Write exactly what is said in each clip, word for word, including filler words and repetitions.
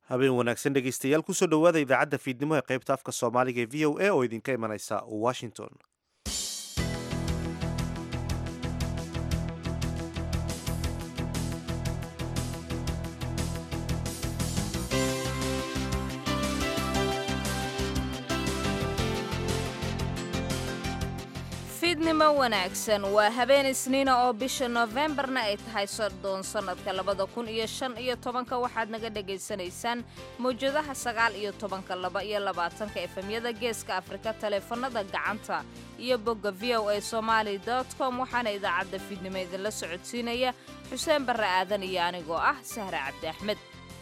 habeen wanaagsan dhegaystayaal kusoo dhowaada idaacadda fiidnimo ee qaybta afka soomaaliga ee v o a oo idinka imanaysa washington. fiidnimo wanaagsan waa habeen isniina oo bisha Novembarna ay tahay soddon sanadka labada kun iyo shan iyo tobanka waxaad naga dhageysanaysaan mowjadaha sagaal iyo tobanka laba iyo labaatanka efemyada geeska Afrika taleefanada gacanta iyo bogga v o a somali dot com waxaana idaacadda fiidnimo idinla socodsiinaya Xuseen Barre Aadan iyo anigoo ah Sahra Cabdi Axmed.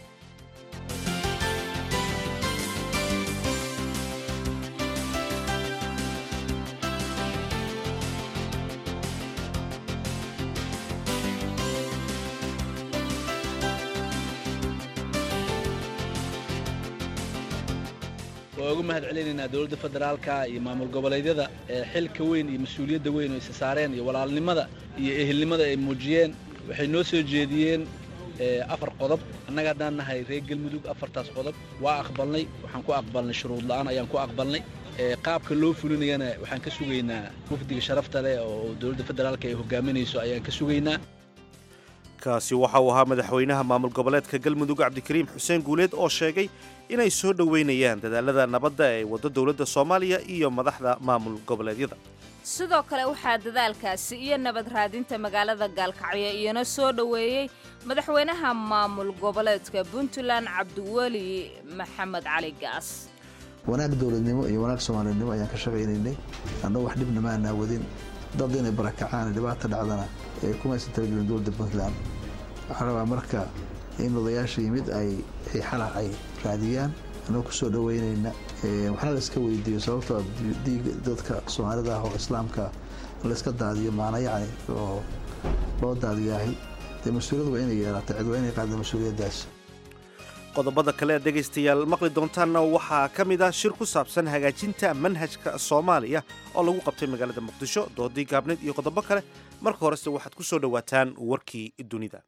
ugu mahad celinaynaa dawladda federaalka iyo maamul goboleedyada ee xilka weyn iyo mas'uuliyadda weyn oo is saareen iyo walaalnimada iyo ehelnimada ay muujiyeen waxay noo soo jeediyeen afar qodob annaga hadaan nahay reer galmudug afartaas qodob waa aqbalnay waxaan ku aqbalnay shuruud la'aan ayaan ku aqbalnay qaabka loo fulinayana waxaan ka sugaynaa muftiga sharafta leh oo dawladda federaalka ay hogaaminayso ayaan ka sugaynaa. kaasi waxa uu ahaa madaxweynaha maamul goboleedka galmudug cabdikariim xuseen guuleed oo sheegay inay soo dhoweynayaan dadaalada nabadda ee waddo dawladda Soomaaliya iyo madaxda maamul goboleedyada. sidoo kale waxaa dadaalkaasi iyo nabad raadinta magaalada Gaalkacyo iyana soo dhoweeyay madaxweynaha maamul goboleedka Puntland Cabdiweli Maxamed Cali Gaas. wanaag dawladnimo iyo wanaag Soomaalinimo ayaan ka shaqaynaynay anna wax dhibna ma aanaa wadin dad inay barakacaan dhibaato dhacdana ee kuma aysan talagelin dawladda Puntland waxaa rabaa marka in odayaasha yimid ay xalac ay raadiyaan anoo ku soo dhaweynayna waxna la iska weydiiyo sababtoo dadka Soomaalida ah oo Islaamka la iska daadiyo maana yaani oo loo daadiyahay de mas'uuliyadu waa inay yeelato cid waa inay qaado mas'uuliyadaas. qodobada kale ee dhegaystayaal maqli doontaana waxaa ka mid ah shir ku saabsan hagaajinta manhajka Soomaaliya oo lagu qabtay magaalada Muqdisho doodii gaabneed iyo qodobo kale marka horese waxaad ku soo dhawaataan warkii dunida.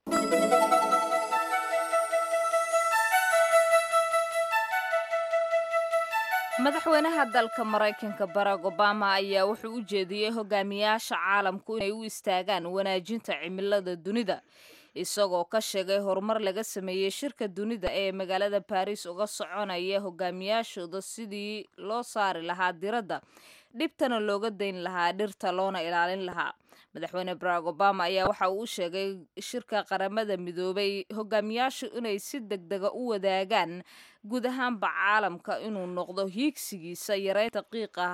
madaxweynaha dalka Mareykanka Barack Obama ayaa wuxuu u jeediyay hogaamiyaasha caalamku inay u istaagaan wanaajinta cimilada dunida isagoo ka sheegay horumar laga sameeyay shirka dunida ee magaalada Paris uga soconaya hogaamiyaashooda sidii loo saari lahaa diradda dhibtana looga dayn lahaa dhirta loona ilaalin lahaa. madaxweyne Barack Obama ayaa waxa uu sheegay shirka qaramada midoobay hogaamiyaashu inay si degdeg ah u wadaagaan guud ahaanba caalamka inuu noqdo hiigsigiisa yareynta qiiqa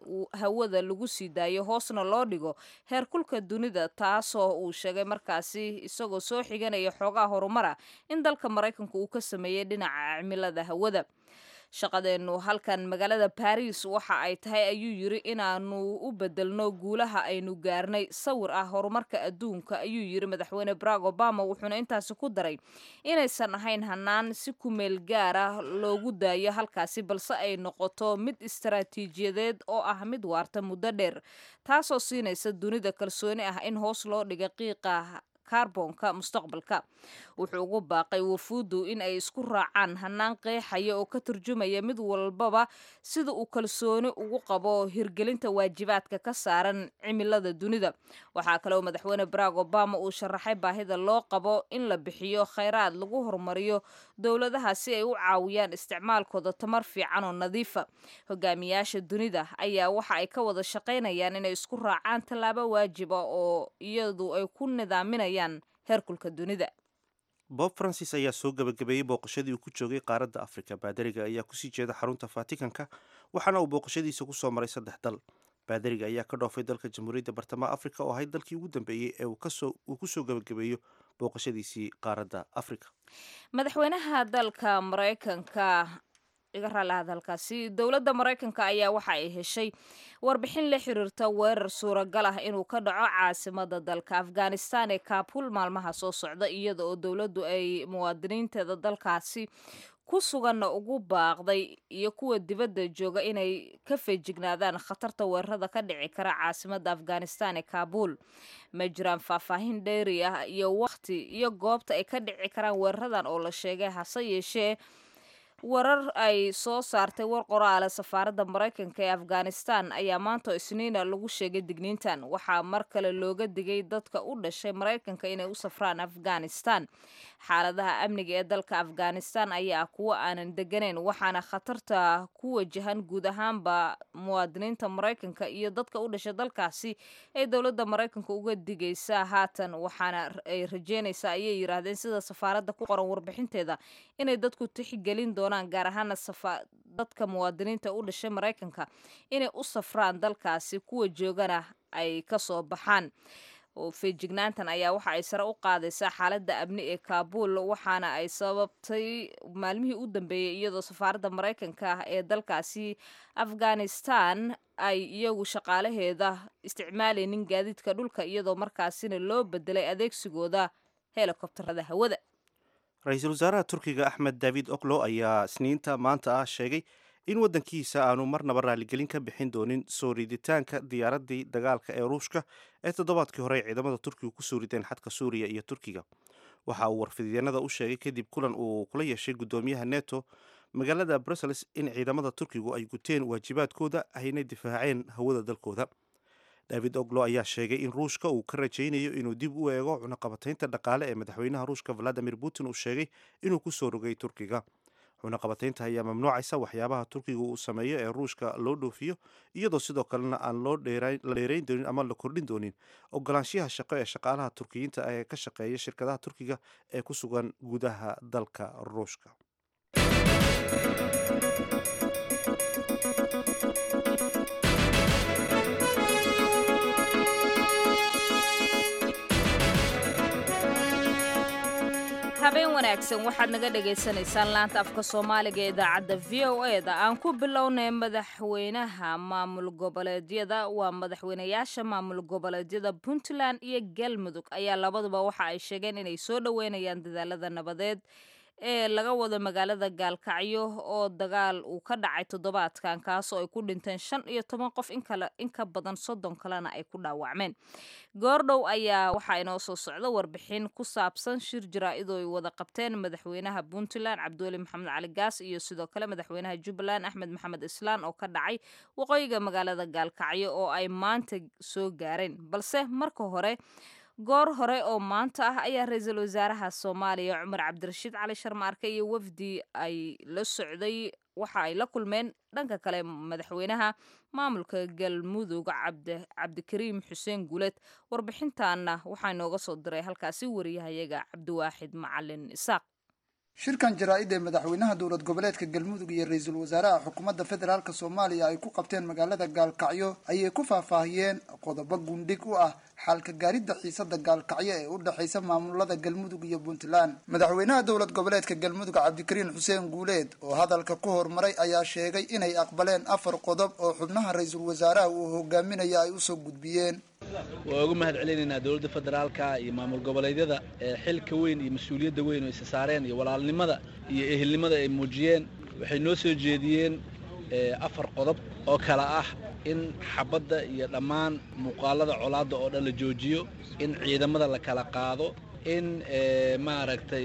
hawada lagu sii daayo hoosna loo dhigo heerkulka dunida taasoo uu sheegay markaasi isagoo soo xiganaya xoogaa horumara in dalka Mareykanka uu ka sameeyay dhinaca cimilada hawada. shaqadeenu halkan magaalada Paris waxa ay tahay ayuu yiri inaanu u bedelno guulaha aynu gaarnay sawir ah horumarka adduunka ayuu yiri madaxweyne Barack Obama wuxuuna intaas ku daray inaysan ahayn hanaan si ku meel gaar ah loogu daayo halkaasi balse ay noqoto mid istaraatiijiyadeed oo ah mid waarta muddo dheer taasoo siinaysa dunida kalsooni ah in hoos loo dhigo qiiqa kaarboonka mustaqbalka. wuxuu ugu baaqay wafuudu in ay isku raacaan hanaan qeexaya oo ka turjumaya mid walbaba sida uu kalsooni ugu qabo hirgelinta waajibaadka ka saaran cimilada dunida. waxaa kale oo madaxweyne Barack Obama uu sharaxay baahida loo qabo in la bixiyo kheyraad lagu horumariyo dawladaha si ay u caawiyaan isticmaalkooda tamar fiican oo nadiifa. hogaamiyaasha dunida ayaa waxa ay ka wada shaqaynayaan inay isku raacaan tallaabo waajib ah oo iyadu ay ku nidaaminayaan heerkulka dunida. Bob Francis ayaa soo gabagabeeyay booqashadii uu ku joogay qaaradda Afrika. baadariga ayaa ku sii jeeda xarunta Vaticanka waxaana uu booqashadiisa ku soo maray saddex dal. baadariga ayaa ka dhoofay dalka Jamhuuriyadda Bartamaha Afrika oo ahayd dalkii ugu dambeeyay ee uu ka soo uu ku soo gabagabeeyo booqashadiisii qaaradda Afrika. madaxweynaha dalka Mareykanka iga raalaha dalkaasi dawladda Mareykanka ayaa waxa ay heshay warbixin la xiriirta weerar suuragal ah inuu ka dhaco caasimada dalka Afghanistan ee Kabul maalmaha soo socda iyada oo dawladdu ay muwaadiniinteeda dalkaasi ku suganna ugu baaqday iyo kuwa dibadda jooga inay ka feejignaadaan khatarta weerarada ka dhici kara caasimadda afghanistan ee kaabul ma jiraan faahfaahin dheeri ah iyo wakhti iyo goobta ay ka dhici karaan weeraradan oo la sheegay hase yeeshee warar ay soo saartay war qoraale safaaradda maraykanka ee afghanistan ayaa maanta isniina lagu sheegay digniintan waxaa mar kale looga digay dadka u dhashay maraykanka inay u safraan afghanistan xaaladaha amniga ee dalka afghanistan ayaa kuwa aanan deganeyn waxaana khatarta ku wajahan guud ahaanba muwaadiniinta maraykanka iyo dadka u dhashay dalkaasi ay dowladda maraykanka uga digaysaa haatan waxaana ay rajeynaysaa ayay yiraahdeen sida safaaradda ku qoran warbixinteeda inay dadku tixgelin doonaan gaar ahaana dadka muwaadiniinta u dhashay maraykanka inay u safraan dalkaasi kuwa joogana ay ka soo baxaan feejignaantan ayaa waxa ay sare u qaadaysaa xaaladda amni ee kaabul waxaana ay sababtay maalmihii u dambeeyey iyadoo safaaradda maraykanka ah ee dalkaasi afghanistan ay iyagu shaqaalaheeda isticmaalaynin gaadiidka dhulka iyadoo markaasina loo bedelay adeegsigooda helikobtarada hawada ra-iisul wasaaraha turkiga axmed david oklo ayaa isniinta maanta ah sheegay in waddankiisa aanu marnaba raaligelin ka bixin doonin soo riditaanka diyaaraddii dagaalka ee ruushka ee toddobaadkii hore ay ciidamada turkiga ku soo rideen xadka suuriya iyo turkiga waxa uu warfidyeennada u sheegay kadib kulan uu kula yeeshay guddoomiyaha neto magaalada brussels in ciidamada turkigu ay guteen waajibaadkooda ayna difaaceen hawada dalkooda david oglo ayaa sheegay in ruushka uu ka rajaynayo inuu dib u eego cunaqabataynta dhaqaale ee madaxweynaha ruushka valadimir putin uu sheegay inuu ku soo rogay turkiga cunaqabataynta ayaa mamnuucaysa waxyaabaha turkiga uu sameeyo ee ruushka loo dhoofiyo iyadoo sidoo kalena aan loo la dheerayn doonin ama la kordhin doonin ogolaanshiyaha shaqo ee shaqaalaha turkiyiinta ee ka shaqeeya shirkadaha turkiga ee ku sugan gudaha dalka ruushka. habeen wanaagsan waxaad naga dhagaysanaysaan laanta afka soomaaliga ee idaacadda v o e da aan ku bilownay madaxweynaha maamul goboleedyada waa madaxweynayaasha maamul goboleedyada puntland iyo galmudug ayaa labaduba waxa ay sheegeen inay soo dhoweynayaan dadaalada nabadeed ee laga wado magaalada gaalkacyo oo dagaal uu ka dhacay toddobaadkan kaasoo ay ku dhinteen shan iyo toban qof in ka badan soddon kalena ay ku dhaawacmeen goordhow ayaa waxaa inoo soo socda warbixin ku saabsan shir jaraa-idoo ay wada qabteen madaxweynaha puntland cabdiweli maxamed cali gaas iyo sidoo kale madaxweynaha jubbaland axmed maxamed islaan oo ka dhacay waqooyiga magaalada gaalkacyo oo ay maanta soo gaareen balse marka hore goor hore oo maanta ah ayaa ra-iisul wasaaraha soomaaliya cumar cabdirashiid cali sharmaarke iyo wafdi ay la socday waxa ay la kulmeen dhanka kale madaxweynaha maamulka galmudug cabdikariim xuseen guuleed warbixintaana waxaa inooga soo diray halkaasi wariyahayaga cabdiwaaxid macalin isaaq shirkan jaraa-id ee madaxweynaha dowlad goboleedka galmudug iyo ra-iisul wasaaraha xukuumadda federaalk soomaaliya ay ku qabteen magaalada gaalkacyo ayay ku faahfaahiyeen qodobo gundhig u ah xalka gaaridda xiisada gaalkacyo ee u dhexaysa maamulada galmudug iyo puntland madaxweynaha dowlad goboleedka galmudug cabdikariin xuseen guuleed oo hadalka ku hormaray ayaa sheegay inay aqbaleen afar qodob oo xubnaha ra-iisul wasaaraha uu hogaaminaya ay usoo gudbiyeen waa ugu mahad celinaynaa dowladda federaalka iyo maamul goboleedyada ee xilka weyn iyo mas-uuliyadda weyn oo isa saareen iyo walaalnimada iyo ehelnimada ay muujiyeen waxay noo soo jeediyeen afar qodob oo kala ah in xabadda iyo dhammaan muuqaalada colaadda oo dhan la joojiyo in ciidamada la kala qaado in maaragtay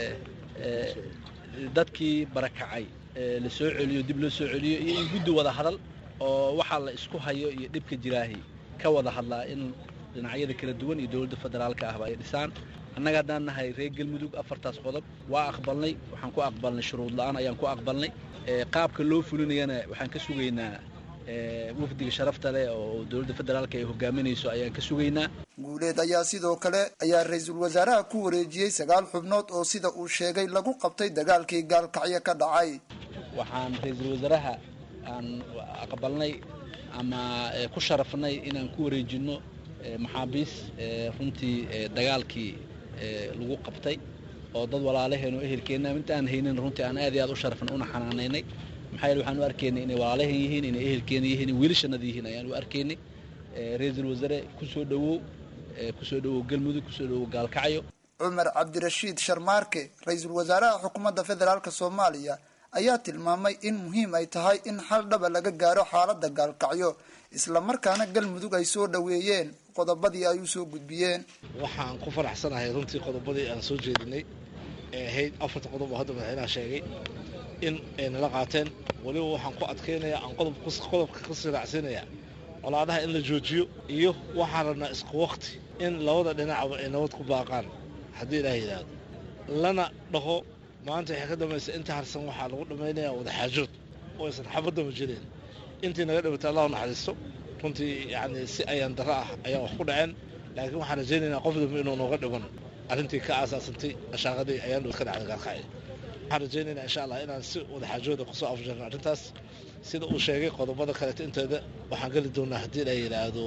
dadkii barakacay la soo celiyo dib loo soo celiyo iyo in guddi wada hadal oo waxaa la isku hayo iyo dhibka jiraahi ka wada hadlaa in dhinacyada kala duwan iyo dowladda federaalka ahba ay dhisaan annaga haddaan nahay reer galmudug afartaas qodob waa aqbalnay waxaan ku aqbalnay shuruud la-aan ayaan ku aqbalnay qaabka loo fulinayana waxaan ka sugaynaa wafdiga sharafta leh oo dowladda federaalka ay hogaaminayso ayaan ka sugaynaa guuleed ayaa sidoo kale ayaa ra-iisul wasaaraha ku wareejiyey sagaal xubnood oo sida uu sheegay lagu qabtay dagaalkii gaalkacyo ka dhacay waxaan ra-iisul wasaaraha aan aqbalnay ama ku sharafnay inaan ku wareejinno maxaabiis runtii dagaalkii lagu qabtay oo dad walaalaheen oo ehelkeenna intaan haynin runtii aan aad iyo aad u sharafnay una xanaanaynay maxaa yeele waxaan u arkaynay inay walaalaheen yihiin inay ehelkeena yihiin inay wiilashanada yihiin ayaan u arkaynay ra-iisul wasaare kusoo dhawow kusoo dhawow galmudug kusoo dhawow gaalkacyo cumar cabdirashiid sharmaarke ra-iisul wasaaraha xukuumadda federaalk soomaaliya ayaa tilmaamay in muhiim ay tahay in xal dhaba laga gaaro xaaladda gaalkacyo islamarkaana galmudug ay soo dhaweeyeen qodobadii ay u soo gudbiyeen. waxaan ku faraxsanahay runtii qodobadii aan soo jeedinay ee ahayd afarta qodob oo hadda madaxweynaha sheegay in ay nala qaateen. waliba waxaan ku adkaynayaa aan qodobka ka siraacsiinayaa colaadaha in la joojiyo iyo waxaan rabnaa isku waqti in labada dhinacba ay nabad ku baaqaan haddii ilaah yidhaahdo lana dhaho maanta waxay ka dambaysa inta harsan waxaa lagu dhammaynayaa wadaxaajood oo aysan xabadama jireen intii naga dhibatay allahu naxariisto runtii yacni si ayaan darro ah ayaan wax ku dhaceen laakiin waxaan rajaynaynaa qof dambe inuu nooga dhiman arrintii ka aasaasantay ashaaqadii ayaan dhul ka dhacday gaalkacyo. waxaan rajaynaynaa insha allah inaan si wadaxaajooda kusoo afjarno arrintaas sida uu sheegay qodobada kaleeto inteeda waxaan geli doonaa haddii la yidhaahdo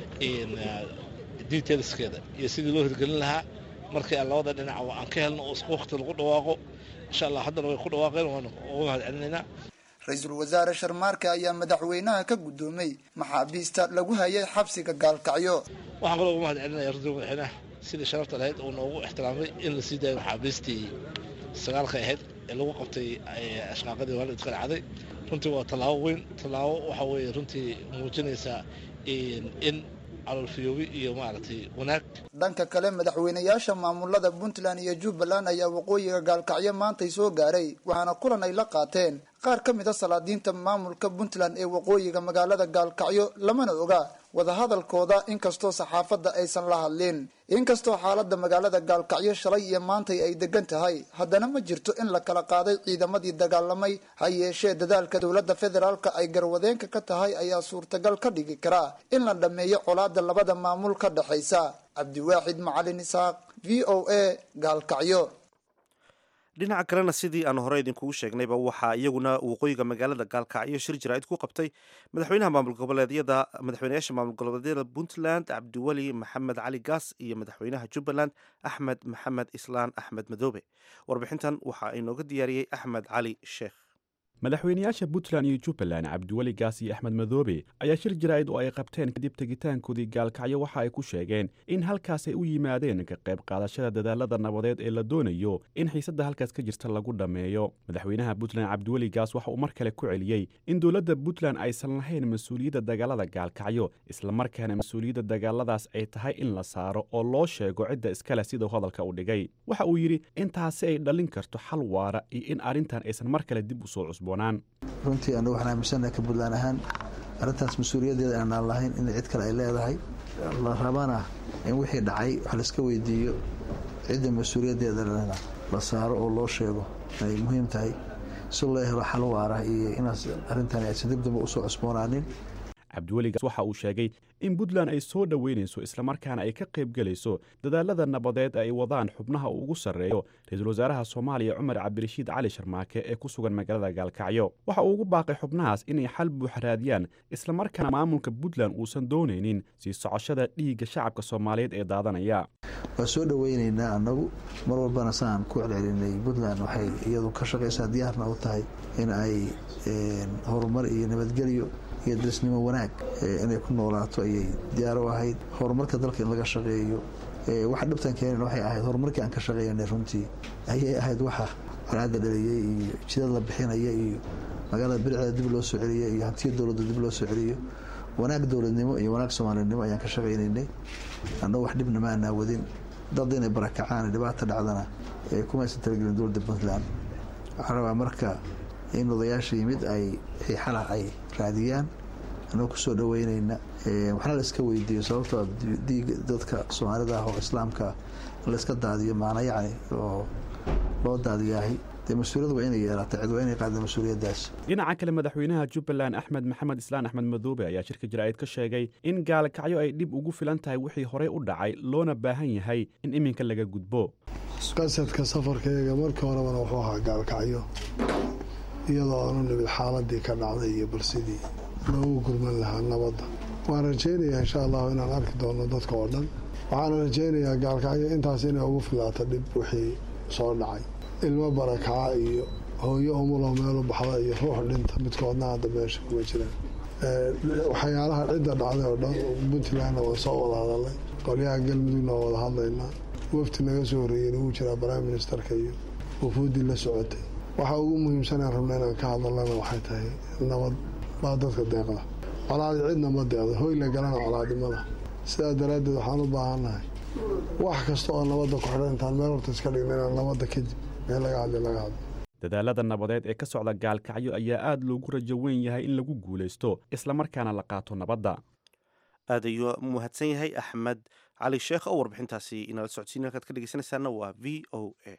detailskeeda iyo sidii loo hirgelin lahaa markii aan labada dhinacba aan ka helno oo isku waqti lagu dhawaaqo insha allah haddana way ku dhawaaqeen waan uga mahad celinaynaa. ra-iisul wasaare sharmaarke ayaa madaxweynaha ka guddoomay maxaabiista lagu hayay xabsiga gaalkacyo. waxaan kaloo uga mahad celinaya runtii madaxweynaha sidii sharafta lahayd uu noogu ixtiraamay in la sii daayo maxaabiistii sagaalka ahayd ee lagu qabtay ashqaaqadii waalidka dhacday. runtii waa tallaabo weyn tallaabo waxa weeye runtii muujinaysaa in calolfiyoobi iyo maaragtay wanaag. dhanka kale madaxweynayaasha maamulada puntland iyo jubbaland ayaa waqooyiga gaalkacyo maantay soo gaaray waxaana kulan ay la qaateen qaar ka mid a salaadiinta maamulka puntland ee waqooyiga magaalada gaalkacyo lamana oga wadahadalkooda inkastoo saxaafadda aysan la hadlin. inkastoo xaaladda magaalada gaalkacyo shalay iyo maantay ay degan tahay haddana ma jirto in la kala qaaday ciidamadii dagaalamay ha yeeshee dadaalka dowladda federaalka ay garwadeenka ka tahay ayaa suurtagal ka dhigi karaa in la dhammeeyo colaada labada maamul ka dhexaysa. cabdiwaaxid macalin isaaq v o a gaalkacyo. dhinaca kalena sidii aan hore idinkugu sheegnayba waxaa iyaguna waqooyiga magaalada gaalkacyo shir jaraa'id ku qabtay madaxweynaha maamul goboleedyada madaxweynayaasha maamul goboleedyada puntland cabdiweli maxamed cali gaas iyo madaxweynaha jubbaland axmed maxamed islaan axmed madoobe. warbixintan waxaa inooga diyaariyey axmed cali sheekh. madaxweynayaasha puntland iyo jubbaland cabdiweli gaas iyo axmed madoobe ayaa shir jaraa'id oo ay qabteen kadib tegitaankoodii gaalkacyo waxa ay ku sheegeen in halkaas ay u yimaadeen ka qayb qaadashada dadaalada nabadeed ee la doonayo in xiisadda halkaas ka jirta lagu dhammeeyo. madaxweynaha puntland cabdiweli gaas waxa uu mar kale ku celiyey in dowladda puntland aysan lahayn mas-uuliyadda dagaalada gaalkacyo islamarkaana mas-uuliyadda dagaaladaas ay tahay in la saaro oo loo sheego cidda iskale siduu hadalka u dhigay. waxa uu yidhi intaasi ay dhalin karto xal waara iyo in arrintan aysan mar kale dib u soo cusbo. runtii anagu waxaan aaminsanahay ka puntland ahaan arrintaas mas-uuliyaddeeda aanaan lahayn in cid kale ay leedahay la rabana in wixii dhacay wax laiska weydiiyo cidda mas-uuliyaddeeda lena la saaro oo loo sheego ay muhiim tahay si loo helo xal waara iyo inaas arrintan aysan dib dambe usoo cusboonaanin. cabdiweligaas waxa uu sheegay in puntland ay soo dhoweynayso islamarkaana ay ka qayb gelayso dadaalada nabadeed ay wadaan xubnaha uu ugu sarreeyo ra-iisul wasaaraha soomaaliya cumar cabdirashiid cali sharmaake ee ku sugan magaalada gaalkacyo. waxa uu ugu baaqay xubnahaas inay xal buuxa raadiyaan islamarkaana maamulka puntland uusan doonaynin sii socoshada dhiigga shacabka soomaaliyeed ee daadanaya. waa soo dhoweynaynaa annagu mar walbana saan ku celcelinay puntland waxay iyadu ka shaqaysaa diyaarna u tahay in ay horumar iyo nabadgelyo iyo darisnimo wanaag inay ku noolaato ayay diyaar u ahayd. horumarka dalka in laga shaqeeyo waxa dhibtan keenan waxay ahayd horumarkii aan ka shaqeeyanay runtii ayay ahayd waxa colaada dhaliyey iyo jidad la bixinaya iyo magaalada biricda dib loo soo celiyo iyo hantiya dowladda dib loo soo celiyo wanaag dowladnimo iyo wanaag soomaalinimo ayaan ka shaqaynaynay. annagu wax dhibna maanaa wadin dad inay barakacaan dhibaata dhacdana kumaysan talagelin dowladda puntland. waxaa rabaa marka in odayaasha yimid ay xala ay raadiyaan anoo ku soo dhaweynayna waxna la iska weydiiyo sababtoo diiga dadka soomaalida ah oo islaamka la iska daadiyo maana yacni oo loo daadiyahay dee mas-uuliyadu waa inay yeelaato cid waa inay qaada mas-uuliyaddaas. dhinaca kale madaxweynaha jubbaland axmed maxamed islaan axmed madoobe ayaa shirka jaraa'id ka sheegay in gaalkacyo ay dhib ugu filan tahay wixii horey u dhacay loona baahan yahay in iminka laga gudbo. qasadka safarkayga markii horebana wuxuu ahaa gaalkacyo iyadoo aanu nimid xaaladii ka dhacday iyo balsidii loogu gurman lahaa nabadda. waan rajaynayaa insha allahu inaan arki doono dadka oo dhan. waxaana rajaynayaa gaalkacyo intaas inay ugu filaato dhib wixii soo dhacay. ilmo barakaca iyo hooyo umuloo meelu baxda iyo ruux dhinta midkoodna hadda meesha kuma jiraan. waxyaalaha cidda dhacday oo dhan puntlandna waan soo wada hadalnay qolyaha galmudugna waa wada hadlaynaa wafti naga soo horeeyeen ugu jiraa prime ministerka iyo wafuudii la socotay waxa ugu muhiimsanaan rabna inaan ka hadalana waxay tahay nabad baa dadka deeqda colaadi cidna ma deeqda hoy la galana colaadimada sidaa daraaddeed waxaan u baahannahay wax kasta oo nabadda ku xidhan intaan meel horta iska dhigna inaan nabadda kadib meel laga hadli laga hadlo dadaalada nabadeed ee ka socda gaalkacyo ayaa aad loogu rajo weyn yahay in lagu guulaysto islamarkaana la qaato nabadda aad ayuu mahadsan yahay axmed cali sheekh oo warbixintaasi inala socodsiin halkaad ka dhegeysanaysaana waa v o a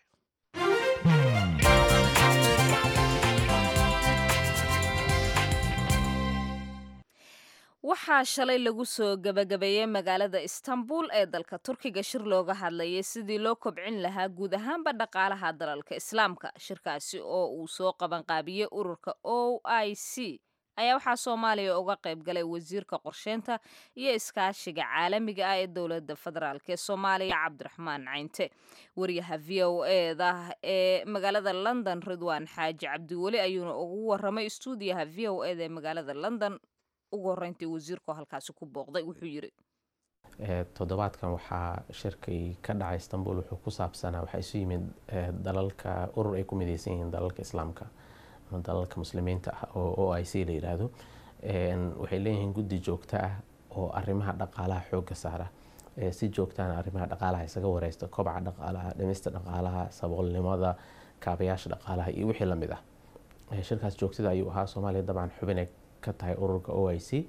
waxaa shalay lagu soo gabagabeeyey magaalada istanbul ee dalka turkiga shir looga hadlayay sidii loo kobcin lahaa guud ahaanba dhaqaalaha dalalka islaamka shirkaasi oo uu soo qabanqaabiyey ururka o i c ayaa waxaa soomaaliya uga qayb galay wasiirka qorsheynta iyo iskaashiga caalamiga ah ee dowladda federaalk ee soomaaliya cabdiraxmaan caynte wariyaha v o eda ee magaalada london ridwaan xaaji cabdiweli ayuuna ugu waramay stuudiyaha v o eda ee magaalada london ugu horeyntii wasiirku halkaasi ku booqday wuxuu yiri toddobaadkan waxaa shirkay ka dhacay istanbul wuxuu ku saabsanaa waxaa isu yimid dalalka urur ay ku midaysan yihiin dalalka islaamka ama dalalka muslimiinta ah oo o i c la yidhaahdo waxay leeyihiin guddi joogto ah oo arrimaha dhaqaalaha xoogga saara si joogtaana arrimaha dhaqaalaha isaga wareysta kobaca dhaqaalaha dhimista dhaqaalaha saboolnimada kaabayaasha dhaqaalaha iyo wixii lamid ah shirkaas joogtada ayuu ahaa soomaaliya dabcan xubinay ka tahay ururka o i c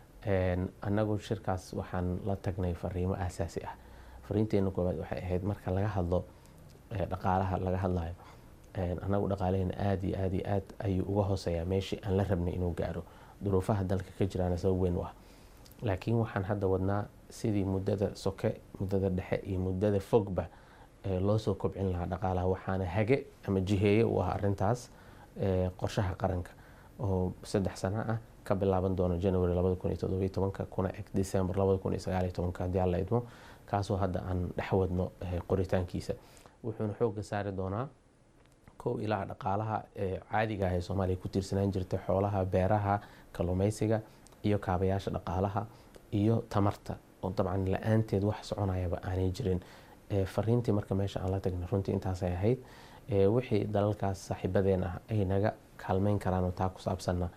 annagu shirkaas waxaan la tagnay fariimo aasaasi ah fariinteena koowaad waxay ahayd marka laga hadlo dhaqaalaha laga hadlayo annagu dhaqaalaheena aada iyo aada iyo aad ayuu uga hooseeyaa meeshii aan la rabnay inuu gaaro duruufaha dalka ka jiraana sabab weyn u ah laakiin waxaan hadda wadnaa sidii muddada soke muddada dhexe iyo muddada fogba loo soo kobcin lahaa dhaqaalaha waxaana hage ama jiheeye u ah arintaas qorshaha qaranka oo saddex sano ah ka bilaaban doono january labada kun iyo toddobiyo tobanka kuna eg december labada kun iyo sagaaliyo tobanka haddii alla idmo kaasoo hadda aan dhex wadno qoritaankiisa wuxuuna xoogga saari doonaa kow ilaa dhaqaalaha caadiga ah ee soomaaliya ku tiirsanaan jirtay xoolaha beeraha kalluumaysiga iyo kaabayaasha dhaqaalaha iyo tamarta oo dabcan la-aanteed wax soconayaba aanay jirin fariintii marka meesha aan la tagnay runtii intaasay ahayd wixii dalalkaas saaxiibadeen ah ay naga kaalmeyn karaan oo taa ku saabsanna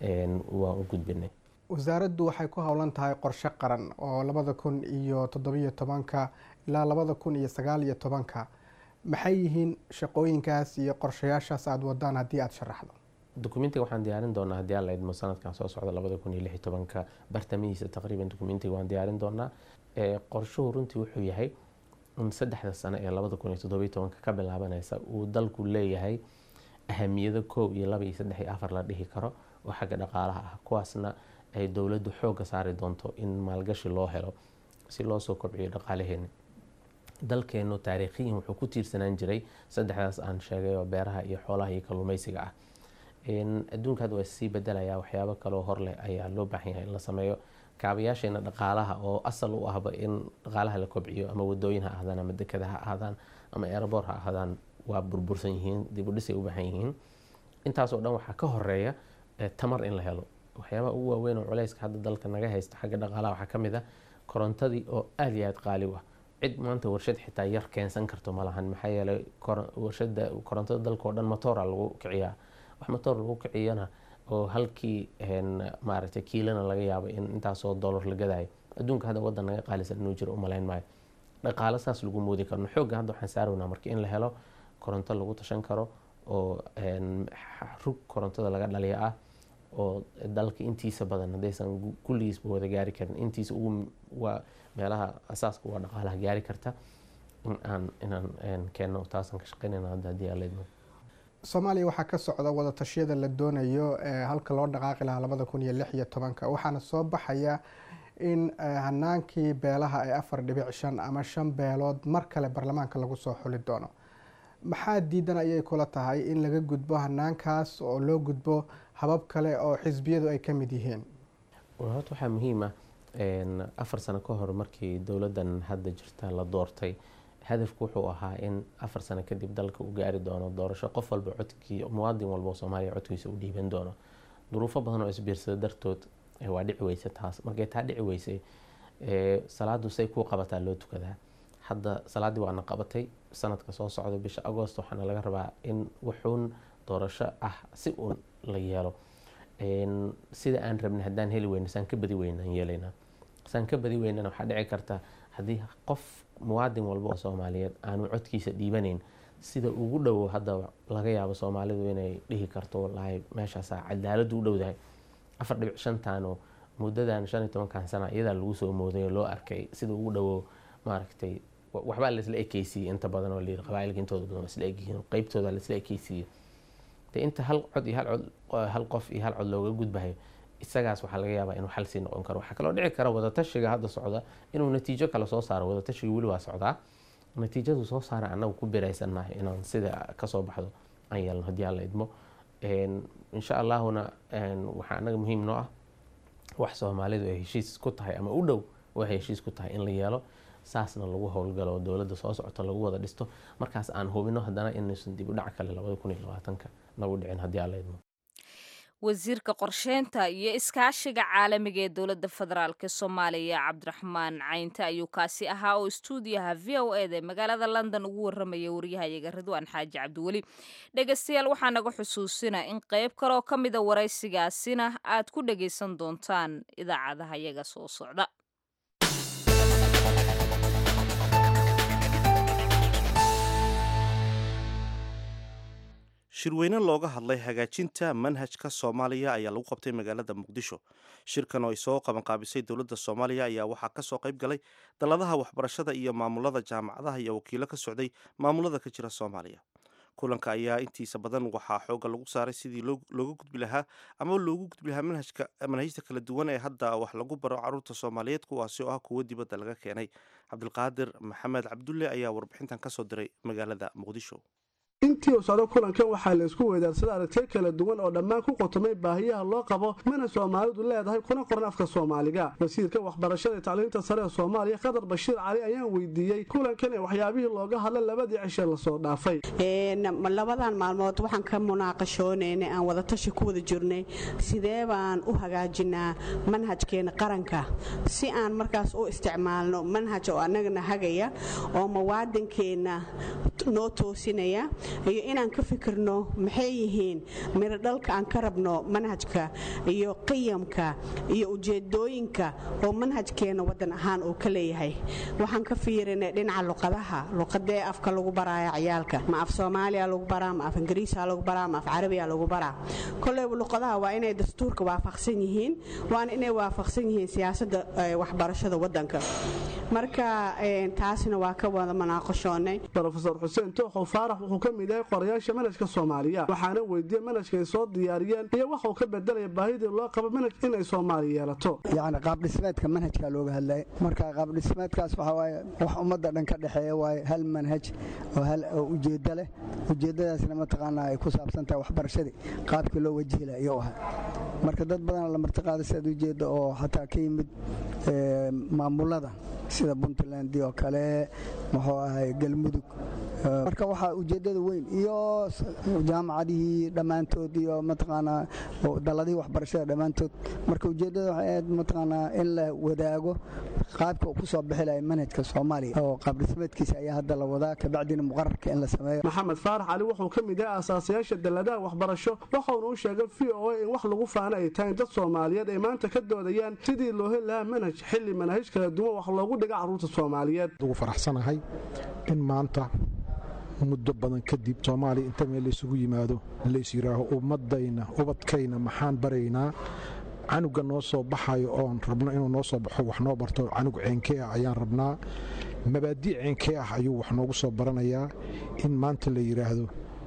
waan u gudbinay wasaaraddu waxay ku howlan tahay qorshe qaran oo labada kun iyo toddobiyo tobanka ilaa labada kun iyo sagaaliyo tobanka maxay yihiin shaqooyinkaas iyo qorshayaashaas aada wadaan haddii aada sharaxdo dokumentiga waxaan diyaarin doonaa haddii alla idmo sanadkan soo socda labada kun iyo lix iyo tobanka bartamihiisa taqriiban dokumentiga waan diyaarin doonaa qorshuhu runtii wuxuu yahay in saddexda sano ee labada kun iyo toddobiyo tobanka ka bilaabanaysa uu dalku leeyahay ahamiyado koob iyo laba iyo saddex iyo afar la dhihi karo oo xagga dhaqaalaha ah kuwaasna ay dowladdu xoogga saari doonto in maalgashi loo helo si loo soo kobciyo dhaqaalaheena dalkeenu taariikhiyan wuxuu ku tiirsanaan jiray saddexdaas aan sheegay oo beeraha iyo xoolaha iyo kalluumaysiga ah adduunka hadda waa sii bedelayaa waxyaabo kaloo hor leh ayaa loo baahan yahay in la sameeyo kaabayaasheena dhaqaalaha oo asal u ahba in dhaqaalaha la kobciyo ama wadooyin ha ahaadaan ama dekada ha ahaadaan ama aeroboor ha ahaadaan waa burbursan yihiin dib u dhisay u baahan yihiin intaasoo dhan waxaa ka horeeya tamar in la helo waxyaabaha ugu waaweyn oo culayska hadda dalka naga haysta xagga dhaqaalaha waxaa ka mid ah korontadii oo aada iyo aada qaali u ah cid maanta warshad xitaa yar keensan karto ma lahan maxaa yeelay warshada korontada dalka oo dhan motoora lagu kiciyaa wax motoor lagu kiciyana oo halkii maaragtay kiilana laga yaabo in intaasoo dollar la gadayo adduunka hadda waddan naga qaalisan inuu jiro u malayn maayo dhaqaalo saas lagu moodi karno xoogga hadda waxaan saaraynaa marka in la helo koronto lagu tashan karo oo rug korontada laga dhaliya ah oo dalka intiisa badan haddaysan kulligiisba wada gaari karin intiisa ugu waa meelaha asaaska waa dhaqaalaha gaari karta in aan inaan keenno taasaan ka shaqeynayna hadda haddii aan leedno soomaaliya waxaa ka socda wada tashiyada la doonayo halka loo dhaqaaqi lahaa labada kun iyo lix iyo tobanka waxaana soo baxaya in hanaankii beelaha ee afar dhibic shan ama shan beelood mar kale baarlamaanka lagu soo xuli doono maxaa diidan ayay kula tahay in laga gudbo hanaankaas oo loo gudbo habab kale oo xisbiyadu ay ka mid yihiin horta waxaa muhiim ah afar sano ka hor markii dowladdan hadda jirta la doortay hadafku wuxuu ahaa in afar sano kadib dalka uu gaari doono doorasho qof walba codkii muwaadin walba oo soomaaliya codkiisa u dhiiban doono duruufo badan oo isbiirsada dartood waa dhici weyse taas markay taa dhici weysay salaadu say kuu qabataa loo tukadaa hadda salaadii waana qabatay sanadka soo socda bisha Agosto waxaana laga rabaa in wuxuun doorasho ah si uun la yeelo sida aan rabnay haddaan heli weyno saan ka badi weynaan yeelaynaa saan ka badi weynana waxaa dhici karta haddii qof muwaadin walba oo Soomaaliyeed aanu codkiisa dhiibanayn sida ugu dhow hadda laga yaabo Soomaalidu inay dhihi karto wallahi meeshaas cadaalad u dhowdahay afar dhibic shan taano muddadan shan iyo toban sano iyada lagu soo mooday loo arkay sida ugu dhow maaragtay waxba la isla ekeysiyay inta badan oo leeyahay qabaa'ilka intooda badan isla eegyihiin qaybtooda la isla ekeysiyay inta hal cod iyo hal cod hal qof iyo hal cod looga gudbahay isagaas waxa laga yaabaa inuu xal si noqon karo waxa kale oo dhici kara wada tashiga hadda socda inuu natiijo kale soo saaro wada tashiga wali waa socdaa natiijadu soo saara anagu ku beeraysanahay inaan sida ka soo baxdo aan yeelno hadii alla idmo een insha Allahuna een waxa anaga muhiim noo ah wax Soomaalidu ay heshiis ku tahay ama u dhow waxay heshiis ku tahay in la yeelo saasna lagu howlgalo dawladda soo socota lagu wada dhisto markaas aan hubino hadana inaysan dib u dhac kale laba kun iyo labaatan ka nagu dhicin hadii alla idmo wasiirka qorsheynta iyo iskaashiga caalamiga ee dawladda federaalka Soomaaliya Cabdiraxmaan Caynta ayuu kaasi ahaa oo stuudiyaha V O A da magaalada London ugu warramay wariyahayaga Ridwaan Xaaji Cabdiwali dhageystayaal waxaa naga xusuusinaa in qayb kale oo kamid ah waraysigaasina aad ku dhageysan doontaan idaacadaha iyaga soo socda shirweyne looga hadlay hagaajinta manhajka Soomaaliya ayaa lagu qabtay magaalada Muqdisho shirkan oo ay soo qaban qaabisay dawladda Soomaaliya ayaa waxaa ka soo qayb galay daladaha waxbarashada iyo maamulada jaamacadaha iyo wakiilo ka socday maamulada ka jira Soomaaliya kulanka ayaa intiisa badan waxaa xooga lagu saaray sidii loogu gudbi lahaa ama loogu gudbi lahaa manhajka manhajka kala duwan ee hadda wax lagu baro carruurta Soomaaliyeed kuwaasi oo ah kuwa dibadda laga keenay Cabdulqaadir Maxamed Cabdulle ayaa warbixintan ka soo diray magaalada Muqdisho intii uu socdo kulankan waxaa la isku weydaarsaday aragtiyo kala duwan oo dhammaan ku qotomay baahiyaha loo qabo mana Soomaalidu leedahay kuna qoran afka Soomaaliga wasiirka waxbarashada iyo tacliinta sare ee Soomaaliya Qadar Bashiir Cali ayaan weydiiyay kulankan ee waxyaabihii looga hadlay labadii cisho la soo dhaafay een labadan maalmood waxaan ka munaaqashooneynay aan wada tashi ku wada jirnay sidee baan u hagaajinaa manhajkeena qaranka si aan markaas u isticmaalno manhaj oo anagana hagaya oo muwaadinkeena noo toosinaya iyo inaan ka fikirno maxay yihiin miro dhalka aan ka rabno manhajka iyo qiyamka iyo ujeedooyinka oo manhajkeena wadan ahaan uu ka leeyahay waxaan ka fiirinay dhinaca luqadaha luqadee afka lagu baraayo ciyaalka ma af Soomaaliya lagu baraa ma af Ingiriisi lagu baraa ma af Carabiya lagu baraa kullee luqadaha waa inay dastuurka waafaqsan yihiin waa inay waafaqsan yihiin siyaasadda waxbarashada wadanka marka taasina waa ka wada munaaqashoonay Professor Xuseen Tooxo Faarax wuxuu ka mid yahay qorayaasha manhajka Soomaaliya waxaana weydiiyay manhajka ay soo diyaariyeen iyo waxa uu ka bedelay baahida loo qabo manhaj in ay Soomaaliya yeelato yaani qaab dhismeedka manhajka looga hadlay marka qaab dhismeedkaas waxa waaye wax ummadda dhan ka dhaxeeya waaye hal manhaj oo hal ujeedada leh ujeedadaasna ma taqaanaa ay ku saabsan tahay waxbarashada qaabka loo wajihi lahayo iyo waxa marka dad badan la martiqaaday sida ujeedada oo hataa ka yimid ee maamulada sida Puntland iyo kale wuxuu ahay Galmudug marka waxa ujeedada weyn iyo jaamacadii dhamaantood iyo mataqaana daladii waxbarashada dhamaantood marka ujeedada waxa mataqaana in la wadaago qaabka uu ku soo bixi lahayd manhajka Soomaaliya oo qaab dhismeedkiisa ayaa hadda la wadaa ka bacdina muqarrarka in la sameeyo Maxamed Faarax Ali wuxuu ka mid yahay asaasayaasha daladaha waxbarasho waxa uu sheegay V O A in wax lagu faano ay tahay dad Soomaaliyeed ay maanta ka doodayaan sidii loo heli lahaa manhaj xilli manhaj kala duwan wax loogu dhigo carruurta Soomaaliyeed ugu faraxsanahay in maanta muddo badan kadib Soomaaliya inta meel isugu yimaado la isiraaho ummadayna ubadkayna maxaan baraynaa canuga noo soo baxayo oo rabno inuu noo soo baxo wax noo barto canug ceenkee ah ayaan rabnaa mabaadi' ceenkee ah ayuu wax noogu soo baranayaa in maanta la yiraahdo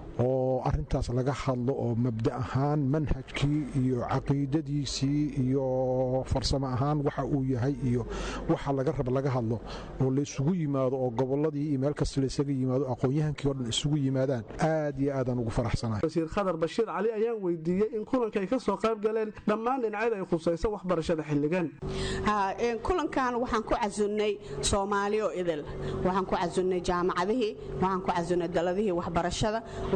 oo arintaas laga hadlo oo mabda ahaan manhajkii iyo caqiidadiisii iyo farsamo ahaan waxa uu yahay iyo waxa laga rabo laga hadlo oo la isugu yimaado oo goboladii iyo meel kasta la isaga yimaado aqoonyahankii oo dhan isugu yimaadaan aad iyo aad aan ugu faraxsanahay wasiir Qadar Bashiir Cali ayaan weydiiyay in kulanka ay ka soo qayb galeen dhammaan dhinacyada ay khusayso waxbarashada xilligan ha in kulankan waxaan ku casunnay Soomaaliya oo idil waxaan ku casunnay jaamacadihii waxaan ku casunnay daladihii waxbarashada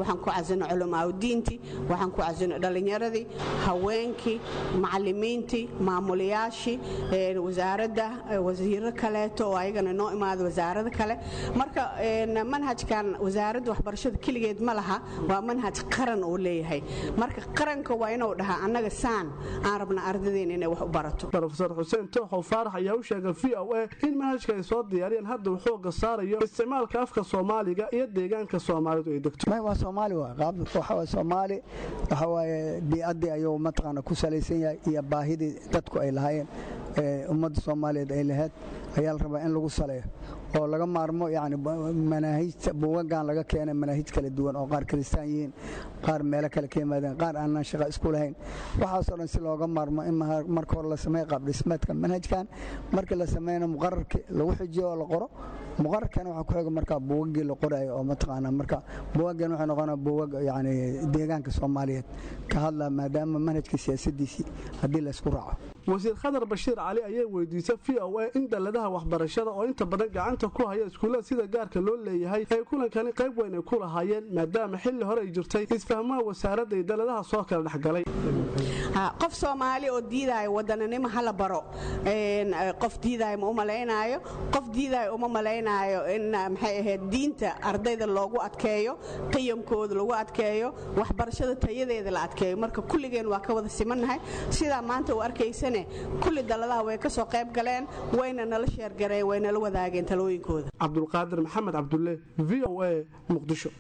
waxaan ku casino culamaaudiintii waxaan ku casino dhallinyaradii haweenkii macalimiintii maamulayaashii wasaaradda wasiiro kaleeto oo ayagana noo imaada wasaarada kale marka manhajkan wasaaradda waxbarashada keligeed ma laha waa manhaj qaran uu leeyahay marka qaranka waa inuu dhahaa annaga saan aan rabna ardaydeena inay wax u barato professor xuseen tooxow faarax ayaa u sheegay v o a in manhajka ay soo diyaariyeen hadda uu xooga saarayo isticmaalka afka soomaaliga iyo deegaanka soomaalidu ay degto waa soomaali waa qaab waxa waa soomaali waxa waaye bi'adii ayuu mataqaana ku salaysan yahay iyo baahidii dadku ay lahaayeen ee ummadda Soomaaliyeed ay lahayd ayaa la rabaa in lagu saleeyo oo laga maarmo yaani manaahijta buugagan laga keenay manaahij kala duwan oo qaar kristaan yihiin qaar meel kale ka yimaadeen qaar aan shaqo isku lahayn waxa soo dhan si looga maarmo in marka hore la sameeyo qaab dhismeedka manhajkan marka la sameeyna muqarrarka lagu xijiyo oo la qoro muqarrarkan waxa ku xiga marka buugagii la qorayo oo mataqaana marka buugagan waxa noqonaa buugag yaani deegaanka Soomaaliyeed ka hadla maadaama manhajka siyaasadiisi hadii la isku raaco wasiir Khadar Bashiir Ali ayaa weydiisay V O A in daladaha waxbarashada oo inta badan gacanta ku haya iskuulada sida gaarka loo leeyahay ay kulankani qayb weyn ay ku lahaayeen maadaama xilli hore ay jirtay isfahmaa wasaaradda iyo daladaha soo kala dhaxgalay qof Soomaali oo diiday wadananimo hala baro een qof diiday ma u maleynaayo qof diiday uma maleynaayo in maxay ahayd diinta ardayda loogu adkeeyo qiyamkooda lagu adkeeyo waxbarashada tayadeeda la adkeeyo marka kulligeen waa ka wada simanahay sida maanta uu arkaysan kulli daladaha way ka soo qayb galeen wayna nala sheer gareen wayna la wadaageen talooyinkooda Cabdulqaadir Maxamed Cabdulle V O A Muqdisho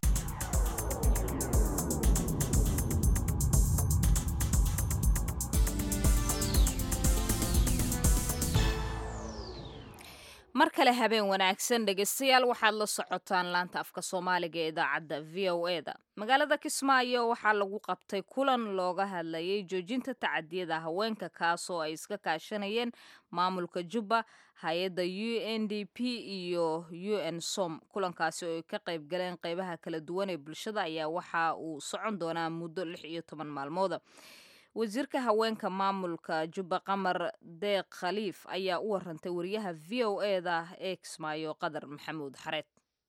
mar kale habeen wanaagsan dhegeystayaal waxaad la socotaan laanta afka Soomaaliga ee idaacadda V O A da magaalada Kismaayo waxaa lagu qabtay kulan looga hadlayay joojinta tacadiyada haweenka kaas oo ay iska kaashanayeen maamulka Jubba hay'adda U N D P iyo U N SOM kulankaasi oo ay ka qayb galeen qaybaha kala duwan ee bulshada ayaa waxa uu socon doonaa muddo lix iyo toban maalmood wasiirka haweenka maamulka Jubba Qamar Deeq Khaliif ayaa u warantay wariyaha V O A da ee Kismaayo Qadar Maxamuud Xareed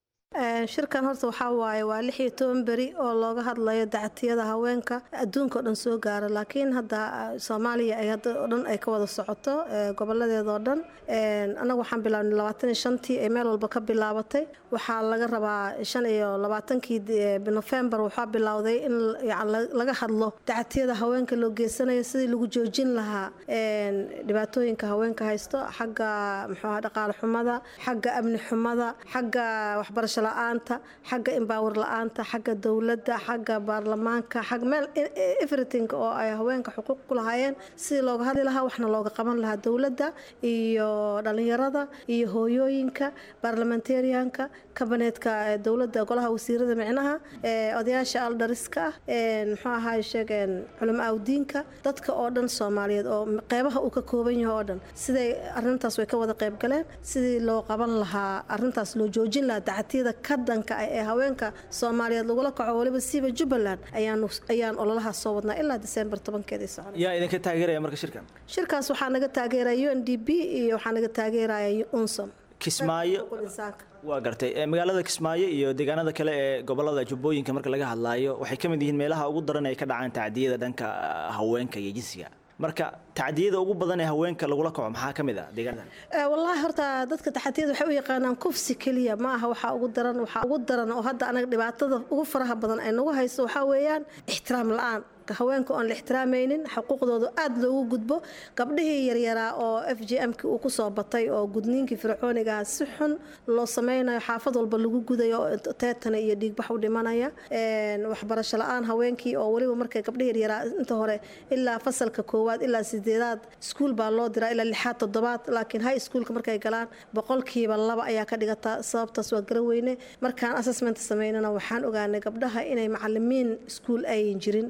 shirkan horta waxa waaye waa lix iyo toban bari oo looga hadlayo dacatiyada haweenka adduunka oo dhan soo gaara laakiin hadda Soomaaliya ay hadda oo dhan ay ka wada socoto goboladeeda oo dhan anagu waxaan bilaabnay labaatan iyo shan tii ee meel walba ka bilaabatay waxa laga rabaa shan iyo labaatan kii November waxa bilowday in laga hadlo dacatiyada haweenka loo geysanayo sidii lagu joojin lahaa dhibaatooyinka haweenka haysto xagga muxuu dhaqaale xumada xagga amni xumada xagga waxbarashada la'aanta xagga empower la'aanta xagga dawladda xagga baarlamaanka xag meel everything oo ay haweenka xuquuq ku lahaayeen si looga hadli lahaa waxna looga qaban lahaa dawladda iyo dhalinyarada iyo hooyooyinka parliamentarianka kabineetka dawladda golaha wasiirada micnaha odayaasha aldariska ee muxuu ahaa sheegeen culamo diinka dadka oo dhan Soomaaliyeed oo qaybaha uu ka kooban yahay oo dhan siday arintaas way ka wada qayb galeen sidii loo qaban lahaa arintaas loo joojin lahaa dacatiyada kadanka ee haweenka Soomaaliyeed lagu la kaco waliba siiba Jubbaland ayaan ayaan ololaha soo wadnaa ilaa December tobankeedii socon yaa idinka taageeraya marka shirkan shirkaas waxa naga taageeraya U N D P iyo waxa naga taageeraya U N SOM Kismaayo waa gartay magaalada Kismaayo iyo deegaanada kale ee gobolada Jubbooyinka marka laga hadlaayo waxay ka mid yihiin meelaha ugu daran ee ka dhacaan tacdiyada dhanka haweenka iyo jinsiga marka tacdiyada ugu badan ee haweenka lagu la kaco maxaa kamid ah deegaanada ee wallahi horta dadka tacdiyada waxay u yaqaanaan kufsi kaliya ma aha waxa ugu daran waxa ugu daran oo hadda anaga dhibaatada ugu faraha badan ay nagu hayso waxa weeyaan ixtiraam la'aan haweenka aan la ixtiraamaynin xuquuqdooda aad loogu gudbo gabdhihii yaryara oo F G M ki uu ku soo batay oo gudniinkii fircooniga si xun loo sameeyo xaafad walba lagu gudayo teetana iyo dhiig bax u dhimanaya een waxbarasho la'aan haweenkii oo waliba markay gabdhihii yaryara inta hore ilaa fasalka koowaad ilaa sideedaad iskuul baa loo diraa ilaa lixaad toddobaad laakiin high schoolka markay galaan boqolkiiba laba ayaa ka dhigata sababtaas waa garaweyne markaan assessment sameynana waxaan ogaanay gabdhaha inay macallimiin iskuul ay jirin oo gabdha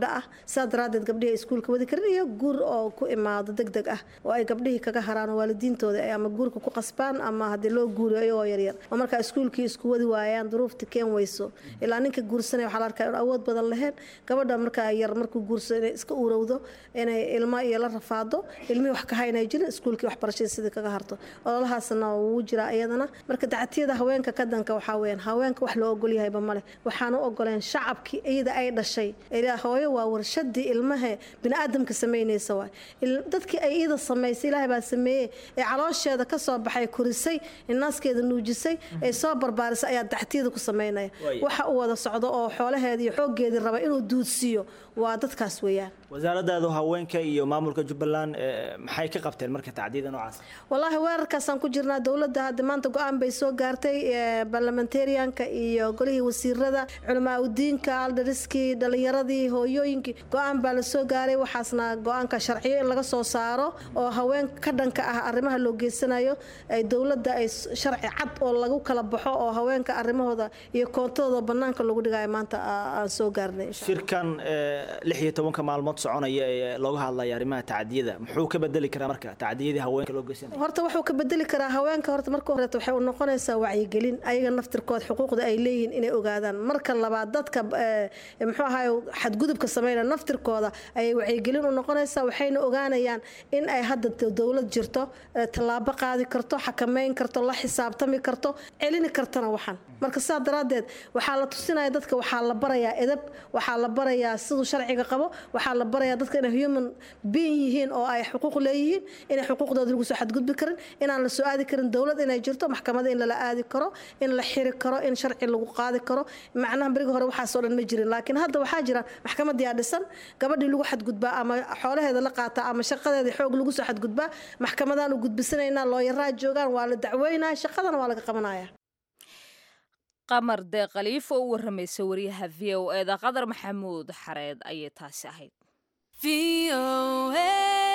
ah saa daraadeed gabdhihii iskuulka wadi karin iyo guur oo ku imaado degdeg ah oo ay gabdhihii kaga haraan waalidiintooda ama guurka ku qasbaan ama haddii loo guuriyo iyagoo yaryar oo markaa iskuulkii isku wadi waayaan duruufta keen weyso ilaa ninka guursanaya waxaa la arkaa in awood badan lahayn gabadha markaa yar markuu guursado inay iska uurowdo inay ilmo iyo la rafaado ilmihii wax ka haynay jirin iskuulkii waxbarashadii sidii kaga harto ololahaasna wuu jiraa iyadana marka dacatiyada haweenka ka danka waxaa weyaan haweenka wax loo ogol yahayba male waxaan u ogoleen shacabkii iyada ay dhashay ilaa hooyo waa warshadii ilmaha bini'aadamka samaynaysa waay dadkii ay iyada samaysay ilaahay baa sameeyey ee caloosheeda ka soo baxay korisay inaaskeeda nuujisay ee soo barbaarisay ayaa dacatiyada ku samaynaya waxa uu wada socdo oo xoolaheeda iyo xooggeedii raba inuu duudsiiyo waa dadkaas weeyaan wasaaradaadu haweenka iyo maamulka Jubbaland maxay ka qabteen marka tacdiida noocaas wallahi weerarkaasaan ku jirnaa dawladda hadda maanta go'aan bay soo gaartay parliamentarianka iyo golihii wasiirada culamaa udiinka aldariskii dhalinyaradii hooyooyinkii go'aan baa la soo gaaray waxaasna go'aanka sharciyo in laga soo saaro oo haween ka dhanka ah arrimaha loo geysanayo ay dawladda ay sharci cad oo lagu kala baxo oo haweenka arrimahooda iyo koontadooda banaanka lagu dhigayo maanta aan soo gaarnay shirkan lix iyo toban maalmood soconaya ee looga hadlayo arrimaha tacdiyada muxuu ka bedeli karaa marka tacdiyadii haweenka loo geysanayo horta wuxuu ka bedeli karaa haweenka horta marka hore waxay u noqonaysaa wacyigelin ayaga naftirkooda xuquuqda ay leeyihiin inay ogaadaan marka labaad dadka muxuu ahaay xadgudubka sameeyna naftirkooda ay wacyigelin u noqonaysaa waxayna ogaanayaan in ay hadda dawlad jirto tallaabo qaadi karto xakameyn karto la xisaabtami karto celini kartana waxan marka saa daraadeed waxaa la tusinaya dadka waxaa la barayaa edab waxaa la barayaa sidoo sharciga qabo waxaa la barayaa dadka inay human being yihiin oo ay xuquuq leeyihiin inay xuquuqdooda lagu soo xadgudbi karin inaan la soo aadi karin dawlad inay jirto maxkamada in la aadi karo in la xiri karo in sharci lagu qaadi karo macnaha bariga hore waxaas oo dhan ma jirin laakiin hadda waxaa jira maxkamad yaa dhisan gabadhii lagu xadgudbaa ama xoolaheeda la qaataa ama shaqadeeda xoog lagu soo xadgudbaa maxkamadaan u gudbisanaynaa looyaraa joogaan waa la dacweynaa shaqadana waa laga qabanaya qamar de khaliifo u waramaysa wariyaha v o e da qadar maxamuud xareed ayay taasi ahayd v o e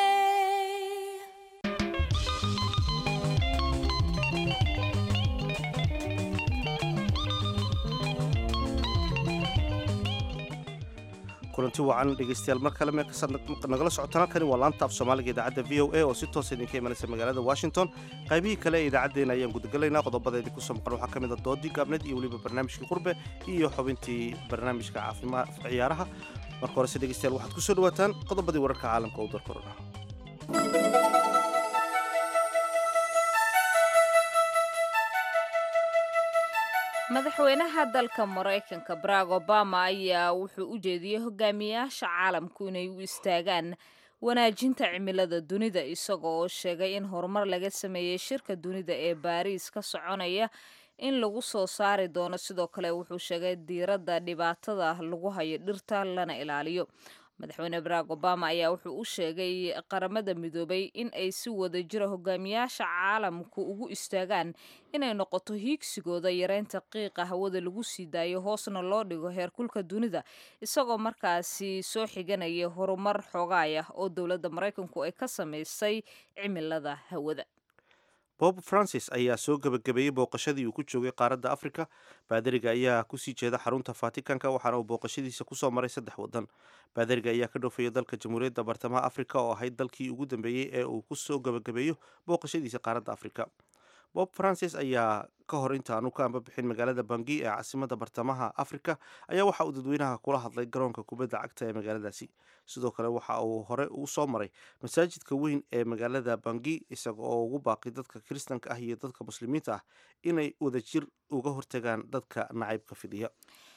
kulanti wacan dhegeystayaal mar kale meel kasta nagala socotaan halkani waa laanta af soomaaliga idaacadda v o a oo si toosa idinka imanaysa magaalada washington qaybihii kale ee idaacaddeenna ayaan gudagalaynaa qodobada idinku soo maqan waxaa ka mid a doodii gaabneed iyo weliba barnaamijkii qurbe iyo xubintii barnaamijka caafimaad ciyaaraha marka horese dhegeystayaal waxaad ku soo dhawaataan qodobadii wararka caalamka u darkorona madaxweynaha dalka maraykanka barack obama ayaa wuxuu u jeediyey hogaamiyaasha caalamku inay u istaagaan wanaajinta cimilada dunida isaga oo sheegay in horumar laga sameeyey shirka dunida ee baariis ka soconaya in lagu soo saari doono sidoo kale wuxuu sheegay diiradda dhibaatada lagu hayo dhirta lana ilaaliyo madaxweyne barack obama ayaa wuxuu u sheegay qaramada midoobay in ay si wada jira hogaamiyaasha caalamku ugu istaagaan inay noqoto hiigsigooda yareynta qiiqa hawada lagu sii daayo hoosna loo dhigo heerkulka dunida isagoo markaasi soo xiganaya horumar xoogaaya oo dowladda maraykanku ay ka samaysay cimilada hawada bob francis ayaa soo gebagabeeyey booqashadii uu ku joogay qaaradda afrika baadariga ayaa kusii jeeda xarunta vaticanka waxaana uu booqashadiisa kusoo maray saddex wadan baadariga ayaa ka dhoofaya dalka jamhuuriyadda bartamaha afrika oo ahayd dalkii ugu dambeeyey ee uu kusoo gebagabeeyo booqashadiisa qaaradda afrika bob francis ayaa ka hor intaanu ka ambabixin magaalada bangi ee caasimada bartamaha afrika ayaa waxa uu dadweynaha kula hadlay garoonka kubadda cagta ee magaaladaasi sidoo kale waxa uu hore u soo maray masaajidka weyn ee magaalada bangi isaga oo ugu baaqi dadka kiristanka ah iyo dadka muslimiinta ah inay wadajir uga hortagaan dadka nacaybka fidiya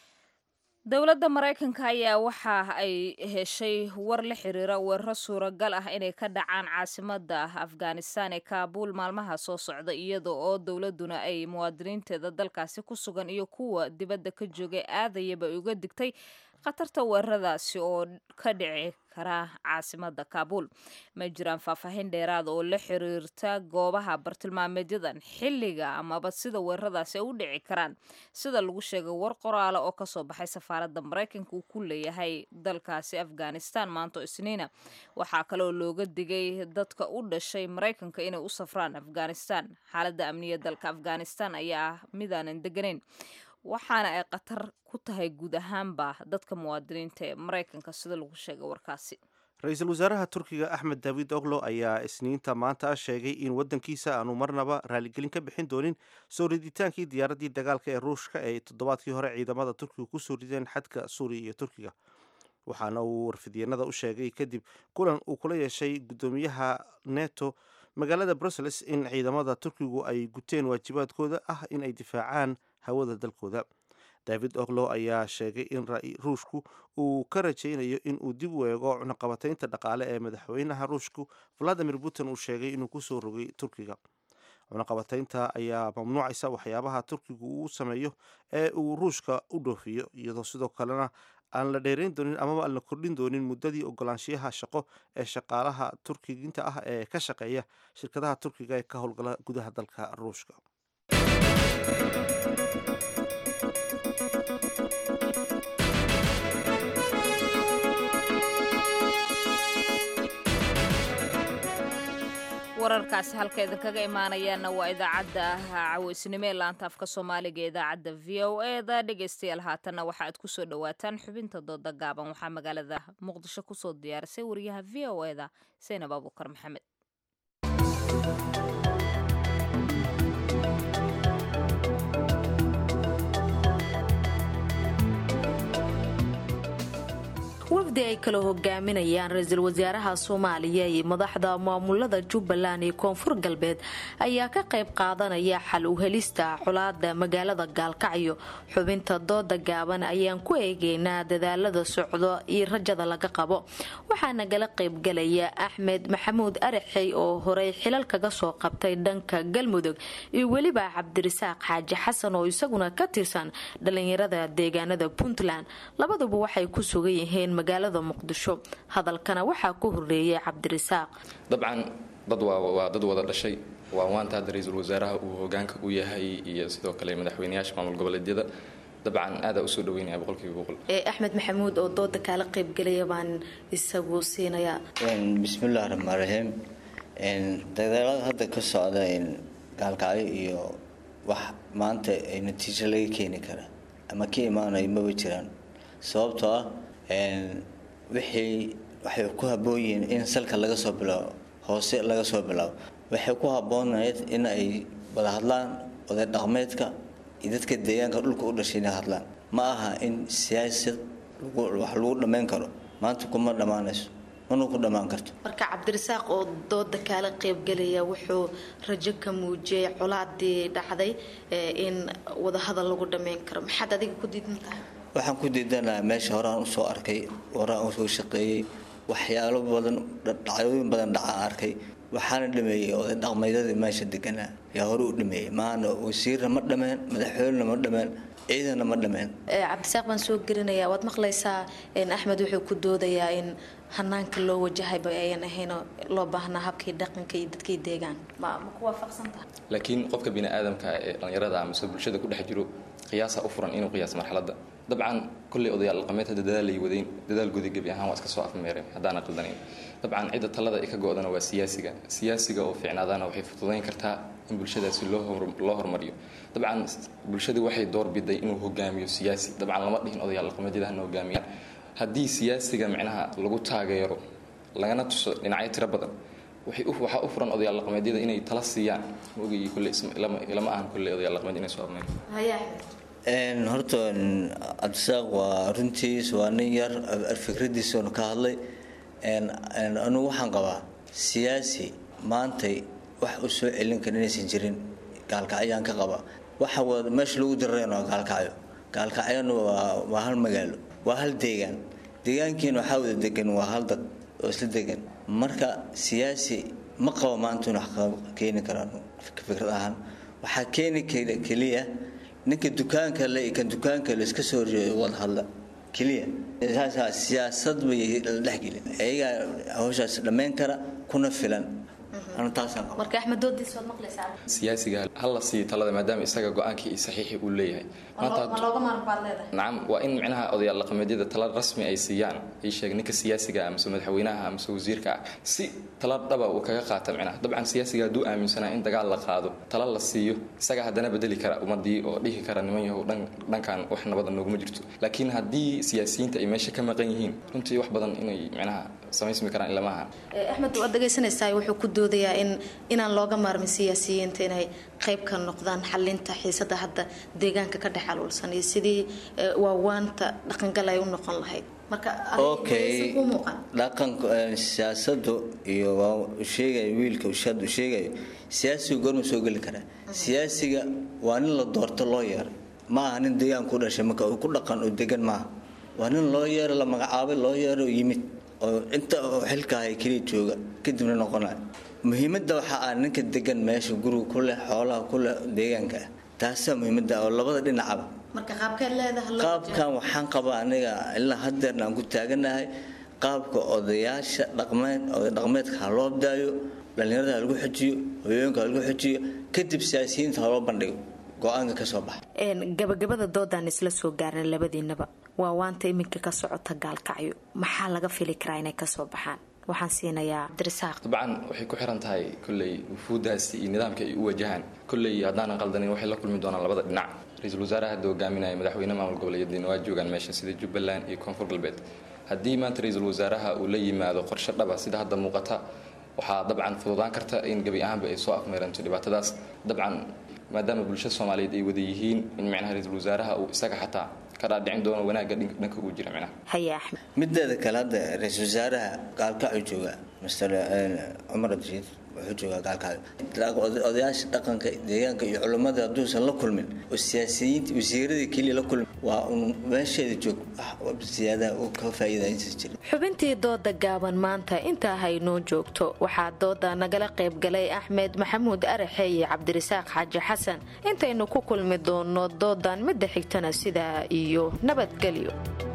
dowladda maraykanka ayaa waxa ay heshay war la xiriira weeraro suuragal ah inay ka dhacaan caasimada afghanistan ee kaabul maalmaha soo socda iyada oo dowladuna ay muwaadiniinteeda dalkaasi ku sugan iyo kuwa dibadda ka joogay aadayaba uga digtay khatarta weeraradaasi oo ka dhici kara caasimada kaabul ma jiraan faahfaahin dheeraad oo la xiriirta goobaha bartilmaameedyadan xilliga amaba sida weeraradaasi ay u dhici karaan sida lagu sheegay war qoraale oo kasoo baxay safaaradda maraykanka uu ku leeyahay dalkaasi afghanistan maanto isniina waxaa kaloo looga digay dadka u dhashay maraykanka inay u safraan afghanistan xaaladda amniya dalka afghanistan ayaa ah midaanan deganayn waxaana ay khatar ku tahay guud ahaanba dadka muwaadiniinta ee maraykanka sida lagu sheegay warkaasi. ra-iisul wasaaraha turkiga axmed david oglo ayaa isniinta maanta sheegay in waddankiisa aanu marnaba raaligelin ka bixin doonin soo riditaankii diyaaraddii dagaalka ee ruushka ee toddobaadkii hore ciidamada turkiga ku soo rideen xadka suuriya iyo turkiga. waxaana uu warfidyenada u sheegay kadib kulan uu kula yeeshay guddoomiyaha neto magaalada brussels in ciidamada turkigu ay guteen waajibaadkooda ah in ay difaacaan hawada dalkooda. david oglo ayaa sheegay in ruushku uu ka rajaynayo in uu dib u eego cunaqabataynta dhaqaale ee madaxweynaha ruushku valadimir putin uu sheegay inuu kusoo rogay turkiga. cunaqabataynta ayaa mamnuucaysa waxyaabaha turkigu uu sameeyo ee uu ruushka u dhoofiyo iyadoo sidoo kalena aan la dheerayn doonin amaba aan la kordhin doonin muddadii ogolaanshiyaha shaqo ee shaqaalaha turkiginta ah ee ka shaqeeya shirkadaha turkiga ee ka howlgala gudaha dalka ruushka. wararkaasi halka idinkaga imaanayaana waa idaacadda caweysnimo ee laanta afka soomaaliga ee idaacadda v o eda. dhegaystayaal haatanna waxa aad kusoo dhawaataan xubinta dooda gaaban. waxaa magaalada muqdisho kusoo diyaarisay wariyaha v o eda saynab abuukar maxamed. wafdi ay kala hogaaminayaan ra-iisul wasaaraha soomaaliya iyo madaxda maamulada jubbaland iyo koonfur galbeed ayaa ka qayb qaadanaya xal u helista colaada magaalada gaalkacyo. xubinta dooda gaaban ayaan ku eegeynaa dadaalada socdo iyo rajada laga qabo. waxaa nagala qaybgalaya axmed maxamuud araxey oo horey xilal kaga soo qabtay dhanka galmudug iyo weliba cabdirasaaq xaaji xasan oo isaguna ka tirsan dhalinyarada deegaanada puntland. labaduba waxay ku sugan yihiin magaalada muqdisho. hadalkana waxaa ku horeeyay cabdirasaaq. dabcan dad waa dad wada dhashay waa waanta hadda ra-iisul wasaaraha uu hogaanka u yahay iyo sidoo kale madaxweynayaasha maamul goboleedyada dabcan aada usoo dhaweynaya boqolkiiba boqol. axmed maxamuud oo dooda kaala qaybgalaya baan isagu siinaya. bismillahi raxmaan raxiim. dagaalada hadda ka socda gaalkacyo iyo wax maanta natiijo laga keeni kara ama ka imaanaya maba jiraan, sababtoo ah wixii waxay ku habboon yihiin in salka laga soo bilaabo hoose laga soo bilaabo. waxay ku habboonayd in ay wada hadlaan oday dhaqmeedka iyo dadka deegaanka dhulka u dhashay inay hadlaan, ma aha in siyaasad wax lagu dhammayn karo. maanta kuma dhammaanayso, mana ku dhammaan karto. marka cabdirasaaq oo dooda kaala qaybgalaya wuxuu rajo ka muujiyay colaadii dhacday in wada hadal lagu dhammayn karo. maxaad adiga ku diidan tahay? waxaan ku diidanaha meesha horaan usoo arkay, horaan usoo shaqeeyey, waxyaalo badan dhacdooyin badan dhacaan arkay. waxaana dhameeyey oday dhaqmeedyadii meesha deganaa yaa hore u dhameeyey. maana wasiirna ma dhameen, madaxweynena ma dhameen, ciidana ma dhameen. cabdisaaq baan soo gelinayaa. waad maqlaysaa axmed wuxuu ku doodayaa in hanaanka loo wajahayba ayan ahayn loo baahnaa habkii dhaqanka iyo dadkii deegaanka. ma ku waafaqsantaha? laakiin qofka bini aadamka ee dhalinyarada ama bulshada ku dhex jiro qiyaasa u furan inuu qiyaas marxaladda. dabcan kulley odayaal dhaqameed hadda dadaal ay wadeen, dadaal guda gebi ahaan waa iska soo afmeereen haddaana qaldanayn. dabcan cidda talada ay ka go-dana waa siyaasiga siyaasiga oo fiicnaadaana waxay fududayn kartaa in bulshadaasi loo loo hormariyo. dabcan bulshadu waxay door biday inuu hogaamiyo siyaasi. dabcan lama dhihin odayaal dhaqameedyada hana hogaamiyaan. haddii siyaasiga micnaha lagu taageero lagana tuso dhinacyo tiro badan waxaa u furan odayaal dhaqameedyada inay tala siiyaan. maogayay kulley lama ahan kulley odayaal dhaqameed inay soo afmeyn. horta cabdisaaq waa runtiis waa nin yar fikradiisanu ka hadlay. anugu waxaan qabaa siyaasi maantay wax u soo celin kara inaysan jirin. gaalkacyaan ka qabaa waxa meesha lagu dirareen waa gaalkacyo. gaalkacyana waa hal magaalo, waa hal deegaan. deegaankiina waxaa wada degan waa hal dad oo isla degan. marka siyaasi ma qabo maanta in wax keeni karaan fikrad ahaan. waxaa keeni keliya ninka dukaanka le kan dukaanka le iska soo horjeedo wada hadla keliya. siyaasad bay la dhexgelin. ayagaa hawshaas dhammayn kara kuna filan anu taasaan qaba marka Axmed doodiis wad maqlaysaa siyaasiga hal la sii talada maadaama isaga go'aankii saxiix uu leeyahay maanta looga maarbaad leedahay nacam waa in macnaha odayaal dhaqameedyada talada rasmi ay siiyaan ay sheeg ninka siyaasiga ama madaxweynaha ama wasiirka si talada dhaba uu kaga qaato macnaha dabcan siyaasiga haduu aaminsanaa in dagaal la qaado tala la siiyo isaga hadana bedeli kara ummadii oo dhihi kara niman yahow dhankan wax nabad nooguma jirto laakiin hadii siyaasiyiinta ay meesha ka maqan yihiin runtii wax badan inay macnaha samaysmi karaan ilaa maaha Axmed waad dhageysanaysaa wuxuu ku doodayaa in inaan looga maarmin siyaasiyiinta inay qayb ka noqdaan xalinta xiisada hadda deegaanka ka dhaxalulsan iyo sidii waawaanta dhaqangal ay u noqon lahayd marka okay dhaqanka siyaasadu iyo waa sheegay wiilka ushad u sheegay siyaasigu goorma soo gali kara siyaasiga waa nin la doorto loo yeeray ma aha nin deegaan ku dhashay marka uu ku dhaqan oo degan ma waa nin loo yeeray la magacaabay loo yeeray yimid oo inta xilka ay kaliya jooga kadibna noqonay muhiimadda waxa ah ninka degan meesha guriga ku leh xoolaha ku leh deegaanka taas muhiimadda oo labada dhinacba marka qaabka leedahay qaabkan waxaan qabaa aniga ilaa hadeerna aan ku taaganahay qaabka odayaasha dhaqameed oo dhaqameedka loo daayo dhalinyarada lagu xajiyo hooyooyinka lagu xajiyo kadib siyaasiyiinta loo bandhigo go'aanka ka soo baxa een gabagabada doodan isla soo gaarnay labadiinaba waa waanta iminka ka socota gaalkacyo maxaa laga fili karaa inay ka soo baxaan waxaan siinayaa Abdirasaaq dabcan waxay ku xiran tahay kulay wufuudaasi iyo nidaamka ay u wajahaan kulay hadaan qaldanin waxay la kulmi doonaan labada dhinac ra'iisul wasaaraha doogaminaya madaxweynaha maamul goboleedyada waa joogan meesha sida Jubbaland iyo Koonfur Galbeed hadii maanta ra'iisul wasaaraha uu la yimaado qorshe dhaba sida hadda muuqata waxaa dabcan fududaan karta in gabi ahaanba ay soo afmeeranto dhibaatadaas dabcan maadaama bulshada Soomaaliyeed ay wada yihiin in macnaha ra'iisul wasaaraha uu isaga xataa ka dhaadhicin doono wanaaga dhanka uu jira macnaha haya Axmed midda kale hadda ra'iisul wasaaraha gaalkacyo jooga mister Umar Abdiin wuxuu joogaa gaalkacyo odayaasha dhaqanka deegaanka iyo culimada haduusan la kulmin oo siyaasiyiinta wasiirada kaliya la kulmin waa un meesheeda joog siyaada oo ka faa'iideysan jiray xubintii dooda gaaban maanta inta haynoo joogto waxaa dooda nagala qayb galay Axmed Maxamuud Araxe iyo Cabdirasaaq Xaaji Xasan intaynu ku kulmi doono doodan mid xigtana sida iyo nabadgelyo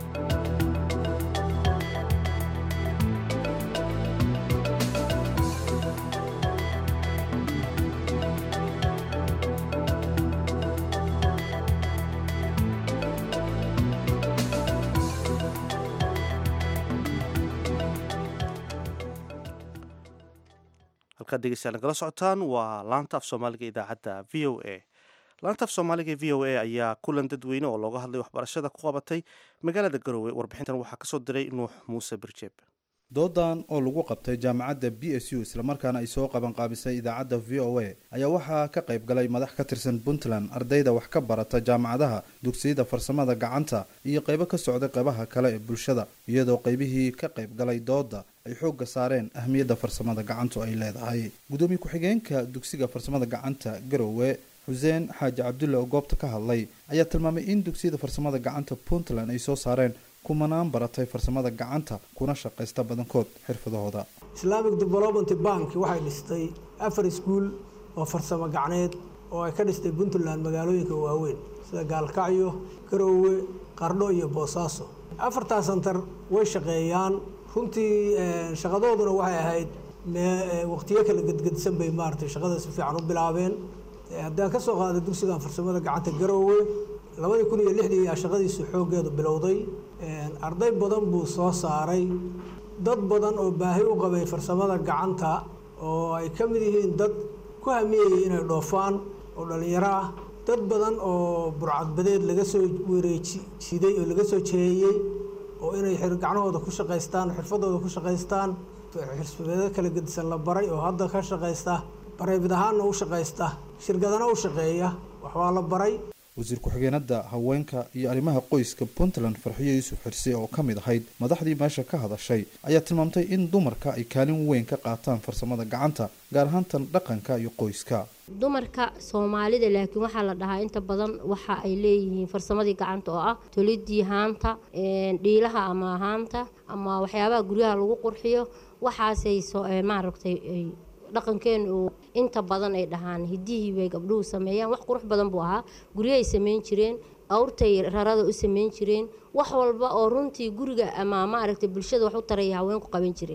halkaad dhegeystayaal nagala socotaan waa laanta af soomaaliga idaacadda v o a laanta af soomaaliga v o a ayaa kulan dadweyne oo looga hadlay waxbarashada ku qabatay magaalada garowe warbixintan waxaa kasoo diray nuux muuse birjeeb doodan oo lagu qabtay jaamacadda b s u islamarkaana ay soo qaban qaabisay idaacadda v o a ayaa waxaa ka qayb galay madax ka tirsan puntland ardayda wax ka barata jaamacadaha dugsiyada farsamada gacanta iyo qaybo ka socday qaybaha kale ee bulshada iyadoo qaybihii ka qayb galay dooda ay xoogga saareen ahmiyadda farsamada gacantu ay leedahay gudoomiye ku-xigeenka dugsiga farsamada gacanta garowe xuseen xaaji cabdulle oo goobta ka hadlay ayaa tilmaamay in dugsiyada farsamada gacanta puntland ay soo saareen kumanaan baratay farsamada gacanta kuna shaqaysta badankood xirfadahooda Islamic Development Bank waxay dhistay afar iskuul oo farsamo gacneed oo ay ka dhistay Puntland magaalooyinka waaweyn sida Gaalkacyo, Garowe, Qardho iyo Boosaaso. Afartaas center way shaqeeyaan runtii shaqadooduna waxay ahayd waqtiyo kala gadgadsan bay maartay shaqada si fiican u bilaabeen. Haddaan ka soo qaaday dugsiga farsamada gacanta Garowe labada kun iyo lixdii ayaa shaqadiisu xoogeedu bilowday. arday badan buu soo saaray dad badan oo baahi u qabay farsamada gacanta oo ay ka mid yihiin dad ku hamiyay inay dhoofaan oo dhalinyaro ah dad badan oo burcadbadeed laga soo wareejiday oo laga soo jeeyay oo inay gacnahooda ku shaqaystaan xirfadooda ku shaqaystaan xirfado kala gedisan la baray oo hadda ka shaqaysta bareebid ahaanna u shaqaysta shirkadana u shaqeeya wax waa la baray wasiir ku-xigeenada haweenka iyo arrimaha qoyska puntland farxiyo yuusuf xirsi oo ka mid ahayd madaxdii meesha ka hadashay ayaa tilmaamtay in dumarka ay kaalin weyn ka qaataan farsamada gacanta gaar ahaan tan dhaqanka iyo qoyska dumarka soomaalida laakiin waxaa la dhahaa inta badan waxa ay leeyihiin farsamadii gacanta oo ah tolidii haanta dhiilaha ama haanta ama waxyaabaha guryaha lagu qurxiyo waxaasay maaragtay dhaqankeenu inta badan ay dhahaan hidihii bay gabdhuhu sameeyaan wax qurux badan buu ahaa guryahay sameyn jireen awrtay rarada u sameyn jireen wax walba oo runtii guriga ama maaragtay bulshada wax u taraya haweenku qaban jireen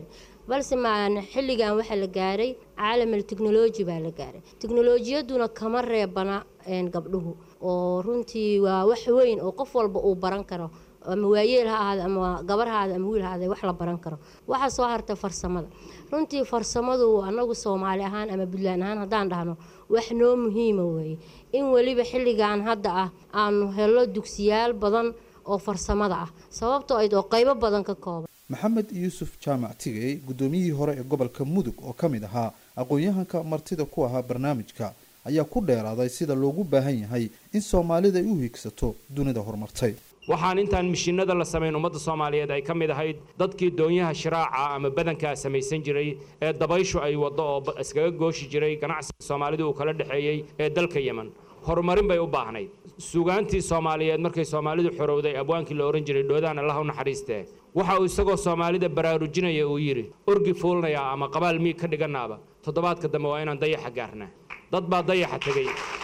balse maan xilligan waxa la gaaray caalamul technology baa la gaaray teknolojiyaduna kama reebana gabdhuhu oo runtii waa wax weyn oo qof walba uu baran karo ama waayeel ha ahaado ama gabar ha ahaado ama wiil ha ahaado wax la baran karo waxa soo harta farsamada runtii farsamadu anagu Soomaali ahaan ama Puntland ahaan hadaan dhahno wax noo muhiim weeye in waliba xilligan hadda ah aanu helo dugsiyaal badan oo farsamada ah sababtoo ay qaybo badan ka kooban maxamed yuusuf jaamac tigay gudoomiyihii hore ee gobolka mudug oo kamid ahaa aqoon-yahanka martida ku ahaa barnaamijka ayaa ku dheeraaday sida loogu baahan yahay in Soomaalida ay u higsato dunida horumartay waxaan intaan mishiinada la sameyn ummadda Soomaaliyeed ay kamid ahayd dadkii doonyaha shiraaca ama badanka samaysan jiray ee dabayshu ay wado oo iskaga gooshi jiray ganacsiga Soomaalidu uu kala dhaxeeyay ee dalka Yemen horumarin bay u baahnayd suugaantii Soomaaliyeed markay Soomaalidu xorowday abwaankii la oran jiray dhoodaan Allah u naxariistee waxa uu isagoo Soomaalida baraarujinaya uu yiri orgi fuulnaya ama qabaal mi ka dhiganaaba toddobaadka dambe waa inaan dayax gaarnaa dad baa dayax tagay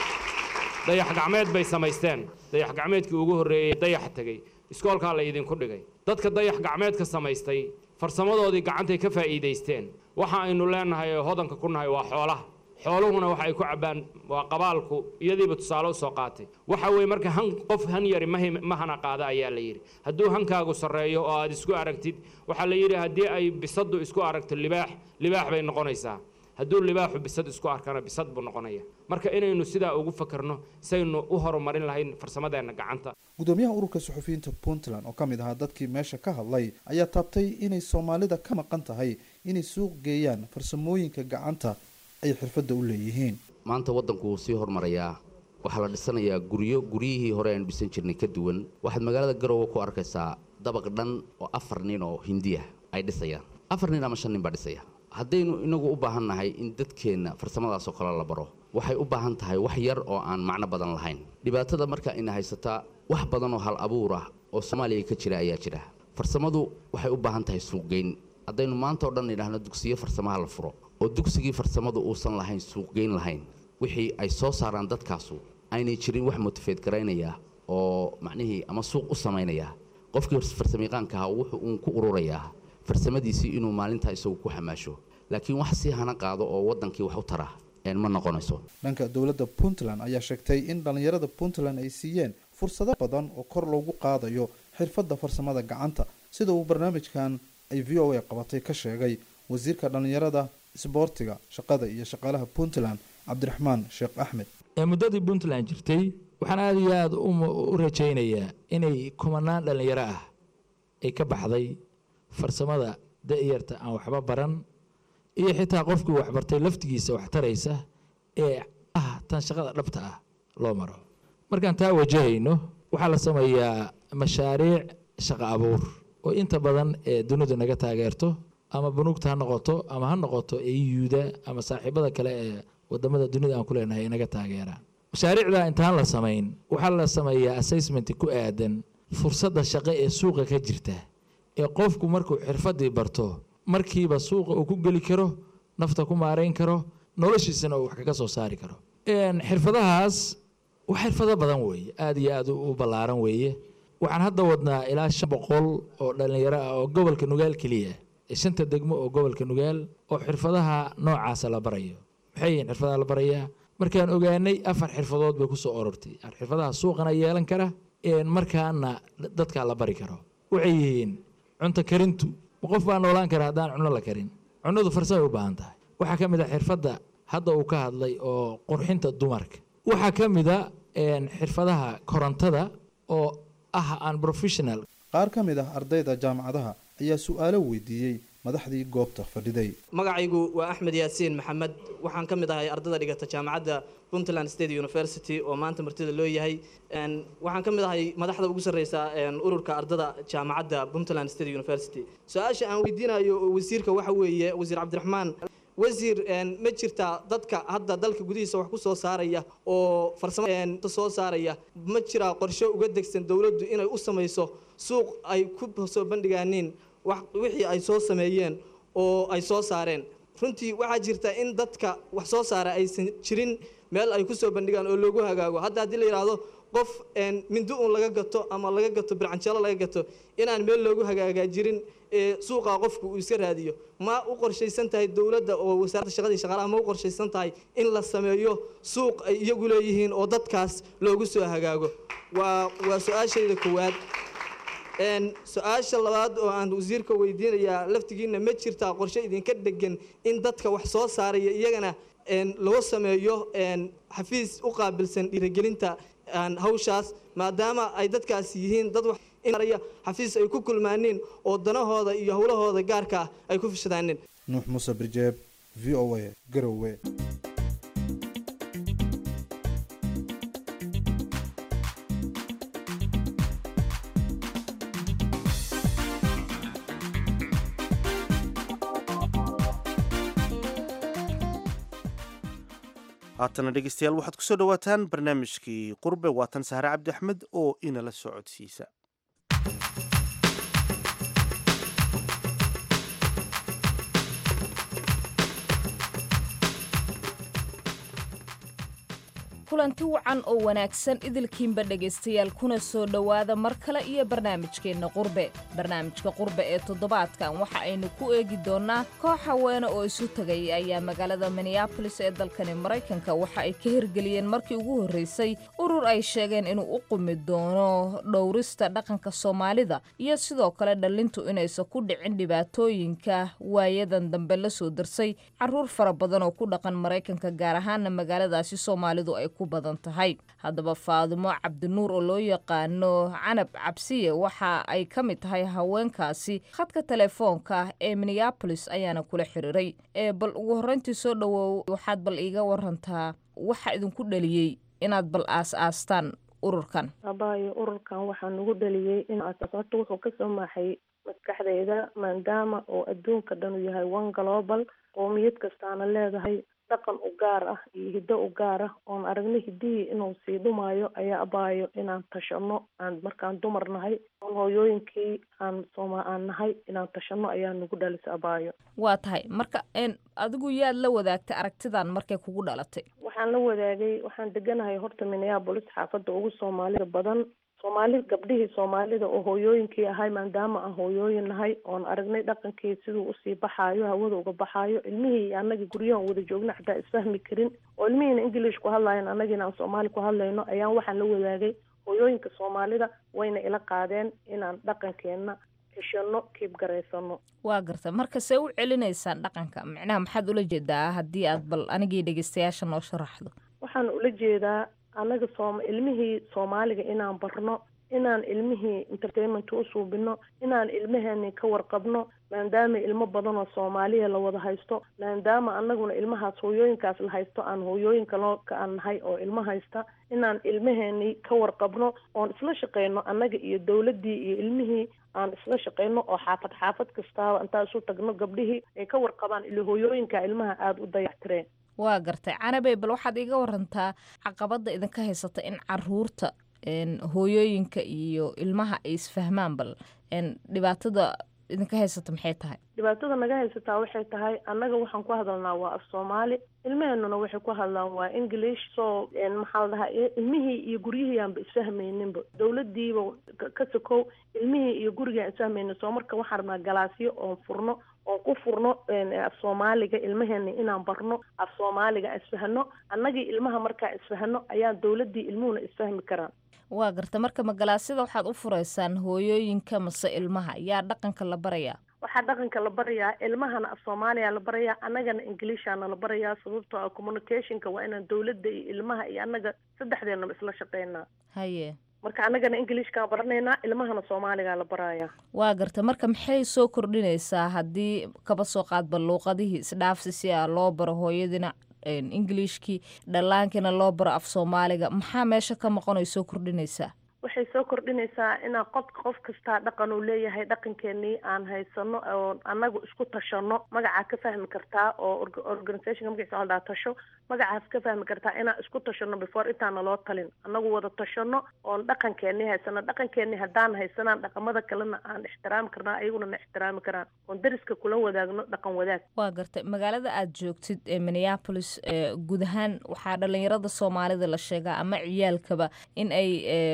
dayax gacmeed bay samaysteen dayax gacmeedkii ugu horeeyay dayax tagay iskoolka la idin ku dhigay dadka dayax gacmeedka samaystay farsamadoodii gacantay ka faa'iideysteen waxa aynu leenahay hodanka ku nahay waa xoolaha xooluhuna waxa ay ku cabaan waa qabaalku iyadiiba tusaale u soo qaatay waxa weey marka han qof han yari ma hana qaada ayaa la yiri hadduu hankaagu sareeyo oo aad isku aragtid waxa la yiri haddii ay bisadu isku aragto libaax libaax bay noqonaysaa hadduu libaaxu bisad isku arkana bisad buu noqonaya marka inaynu sidaa ugu fakarno saynu u horumarin lahayn farsamadeena gacanta gudoomiyaha ururka suxufiyiinta Puntland oo kamid ahaa dadkii meesha ka hadlay ayaa taabtay inay Soomaalida ka maqan tahay inay suuq geeyaan farsamooyinka gacanta ay xirfada u leeyihiin maanta wadanku uu sii hormarayaa waxa la dhisanayaa guryo guryihii hore aan dhisan jirnay ka duwan waxaad magaalada Garowe ku arkaysaa dabaq dhan oo afar nin oo Hindiya ay dhisayaan afar nin ama shan nin baa dhisaya haddaynu inagu u baahan nahay in dadkeena farsamadaas oo kale la baro waxay u baahan tahay wax yar oo aan macno badan lahayn dhibaatada marka in haysata wax badan oo hal abuur ah oo Soomaaliya ka jira ayaa jira farsamadu waxay u baahan tahay suuq geyn haddaynu maanta oo dhan idhaahno dugsiyo farsamaha la furo oo dugsigii farsamadu uusan lahayn suuq geyn lahayn wixii ay soo saaraan dadkaasu aynay jirin wax motivate garaynaya oo macnihii ama suuq u sameynaya qofkii farsamayaqaanka ah wuxuu uu ku ururayaa farsamadiisii inuu maalinta isagu ku xamaasho laakiin wax si hana qaado oo wadankii wax u tara een ma noqonayso dhanka dawladda Puntland ayaa sheegtay in dhalinyarada Puntland ay siiyeen fursado badan oo kor loogu qaadayo xirfadda farsamada gacanta sida uu barnaamijkan ay V O A qabatay ka sheegay wasiirka dhalinyarada isboortiga shaqada iyo shaqaalaha Puntland Cabdiraxmaan Sheekh Axmed ee muddadii Puntland jirtay waxaan aad iyo aad u rajaynayaa inay kumanaan dhalinyaro ah ay ka baxday farsamada da'yarta aan waxba baran iyo xitaa qofkii wax bartay laftigiisa wax taraysa ee ah tan shaqada dhabta ah loo maro markaan taa wajahayno waxaa la sameeyaa mashaariic shaqo abuur oo inta badan ee dunidu naga taageerto ama bunuugta ha noqoto ama ha noqoto E U-da ama saaxiibada kale ee wadamada dunida aan ku leenahay naga taageeraan mashaariicda intaan la sameyn waxaa la sameeyaa assessment ku aadan fursadda shaqo ee suuqa ka jirta ee qofku markuu xirfadii barto markiiba suuqa uu ku geli karo nafta ku maareyn karo noloshiisana uu wax kaga soo saari karo een xirfadahaas wax xirfado badan weeye aad iyo aad u ballaaran weeye waxaan hadda wadnaa ilaa shan boqol oo dhalinyaro ah oo gobolka Nugaal kaliya shanta degmo oo gobolka Nugaal oo xirfadaha noocaas la barayo maxay yihiin xirfadaha la barayaa markaan ogaanay afar xirfadood bay ku soo ururtay xirfadaha suuqana yeelan kara een markaana dadka la bari karo waxay yihiin cunto karintu qof baa noolaan kara hadaan cunno la karin cunnadu farsamo u baahan tahay waxa kamid ah xirfadda hadda uu ka hadlay oo qurxinta dumarka waxa kamid ah een xirfadaha korontada oo ah aan professional qaar kamid ah ardayda jaamacadaha ayaa su'aalo weydiiyay madaxdii goobta fadhiday magacaygu waa Axmed Yaasiin Maxamed waxaan kamid ahay ardayda dhigata jaamacadda Puntland State University oo maanta martida loo yahay een waxaan kamid ahay madaxda ugu sareysa een ururka ardayda jaamacadda Puntland State University su'aasha aan weydiinayo wasiirka waxa weeye wasiir Cabdiraxmaan wasiir een ma jirta dadka hadda dalka gudihiisa wax ku soo saaraya oo farsamo een soo saaraya ma jira qorshe uga degsan dawladdu inay u sameyso suuq ay ku soo bandhigaaneen wax wixii ay soo sameeyeen oo ay soo saareen runtii waxa jirta in dadka wax soo saara aysan jirin meel ay ku soo bandhigaan oo loogu hagaago hadda hadii la yiraahdo qof mindi uun laga gato ama laga gato bircanjeelo laga gato inaan meel loogu hagaagaajirin suuqa qofku uu iska raadiyo ma u qorshaysan tahay dowladda oo wasaaradda shaqada iyo shaqaalaha ma u qorshaysan tahay in la sameeyo suuq ay iyagu leeyihiin oo dadkaas loogu soo hagaago waa waa su-aashayda koowaad su-aasha labaad oo aan wasiirka weydiinayaa laftigiina ma jirtaa qorshe idinka degan in dadka wax soo saaraya iyagana loo sameeyo xafiis u qaabilsan dhiirigelinta hawshaas maadaama ay dadkaas yihiin dad wax inaya xafiis ay ku kulmaaneen oo danahooda iyo howlahooda gaarka ah ay ku fishadaaneen nuux muuse birjeeb v o a garowe haatana dhegeystayaal waxaad kusoo dhawaataan barnaamijkii qurbe waatan sahre cabdi axmed oo inala socodsiisa kulanti wacan oo wanaagsan idilkiinba dhegaystayaal kuna soo dhowaada mar kale iyo barnaamijkeenna qurbe barnaamijka qurbe ee toddobaadkan waxa aynu ku eegi doonnaa koox haweene oo isu tegay ayaa magaalada minneabolis ee dalkani maraykanka waxa ay ka hirgeliyeen markii ugu horraysay urur ay sheegeen inuu u qumi doono dhowrista dhaqanka soomaalida iyo sidoo kale dhallintu inaysan ku dhicin dhibaatooyinka waayadan dambe la soo darsay carruur fara badan oo ku dhaqan maraykanka gaar ahaana magaaladaasi soomaalidu ay ku badan tahay haddaba faadimo cabdinuur oo loo yaqaano canab cabsiye waxa ay ka mid tahay haweenkaasi khadka telefoonka ee minneabolis ayaana kula xiriiray ee bal ugu horreyntii soo dhowow waxaad bal iiga warantaa waxa idinku dhaliyey inaad bal aas-aastaan ururkan abaayo ururkan waxaa nagu dhaliyey in aasaasto wuxuu ka soo maaxay maskaxdeyda maadaama oo adduunka dhan uu yahay one global qoomiyad kastaana leedahay dhaqan u gaar ah iyo hiddo u gaar ah oon aragno hiddihii inuu sii dhumaayo ayaa abaayo inaan tashano aan markaan dumar nahay oon hooyooyinkii aan sooma aan nahay inaan tashano ayaa nagu dhalisa abaayo waa tahay marka adigu yaad la wadaagtay aragtidan markay kugu dhalatay waxaan la wadaagay waxaan deganahay horta minneabolis xaafadda ugu soomaalida badan soomaali gabdhihii soomaalida oo hooyooyinkii ahay maadaama aan hooyooyin nahay oon aragnay dhaqankii siduu usii baxaayo hawada uga baxaayo ilmihii iyo annagii guryahan wada joogna xataa isfahmi karin oo ilmihiina english ku hadlayan annagiina aan soomaali ku hadlayno ayaan waxaan la wadaagay hooyooyinka soomaalida wayna ila qaadeen inaan dhaqankeenna heshano kiib garaysano waa garta marka see u celinaysaan dhaqanka macnaha maxaad ula jeedaa haddii aad bal anigii dhegeystayaasha noo sharaxdo waxaan ula jeedaa annaga soom ilmihii soomaaliga inaan barno inaan ilmihii entertainment u suubino inaan ilmaheeni ka warqabno maadaama ilmo badan oo soomaaliya la wada haysto maadaama annaguna ilmahaas hooyooyinkaas la haysto aan hooyooyinka loo ka aan nahay oo ilmo haysta inaan ilmaheeni ka warqabno oon isla shaqeyno annaga iyo dowladdii iyo ilmihii aan isla shaqeyno oo xaafad xaafad kastaaba intaan isu tagno gabdhihii ay ka warqabaan ilo hooyooyinka ilmaha aada u dayactireen waa gartay canabey bal waxaad iga warantaa caqabada idinka haysata in caruurta hooyooyinka iyo ilmaha ay isfahmaan bal dhibaatada idinka haysata maxay tahay dhibaatada naga haysataa waxay tahay annaga waxaan ku hadalnaa waa af soomaali ilmaheenuna waxay ku hadlaan waa english so maxaa la dhahaa ilmihii iyo guryihii aanba isfahmayninba dowladiiba ka sokow ilmihii iyo gurigaan isfahmaynin soo marka waxaan rabnaa galaasyo oon furno oon ku furno af soomaaliga ilmaheena inaan barno af soomaaliga isfahno annagii ilmaha markaa isfahno ayaa dowladii ilmuhuna isfahmi karaan waa garta marka magalaasyada waxaad u fureysaan hooyooyinka mase ilmaha yaa dhaqanka la barayaa waxaa dhaqanka la barayaa ilmahana af soomaaliya la barayaa annagana ingiliishana la barayaa sababtoo ah communicationka waa inaan dowladda iyo ilmaha iyo annaga saddexdeenaba isla shaqeynaa haye marka annagana ingiliishkaan baranaynaa ilmahana soomaaligaa la barayaa waa garta marka maxay soo kordhinaysaa haddii kaba soo qaadba luuqadihii isdhaafsi si a loo baro hooyadina ingiliishkii dhallaankiina loo baro af soomaaliga maxaa meesha ka maqon ay soo kordhinaysaa waxay soo kordhinaysaa inaa qof qof kastaa dhaqan uu leeyahay dhaqankeenii aan haysano oo anagu isku tashano magacaa ka fahmi kartaa oo organizationka magaciisa la dhaha tasho magacaas ka fahmi kartaa inaan isku tashano before intaana loo talin anagu wada tashano oon dhaqankeenii haysano dhaqankeenii haddaan haysanaan dhaqamada kalena aan ixtiraami karnaa ayaguna na ixtiraami karaan oon dariska kula wadaagno dhaqan wadaag waa gartay magaalada aad joogtid ee minneapolis guud ahaan waxaa dhalinyarada soomaalida la sheegaa ama ciyaalkaba in ay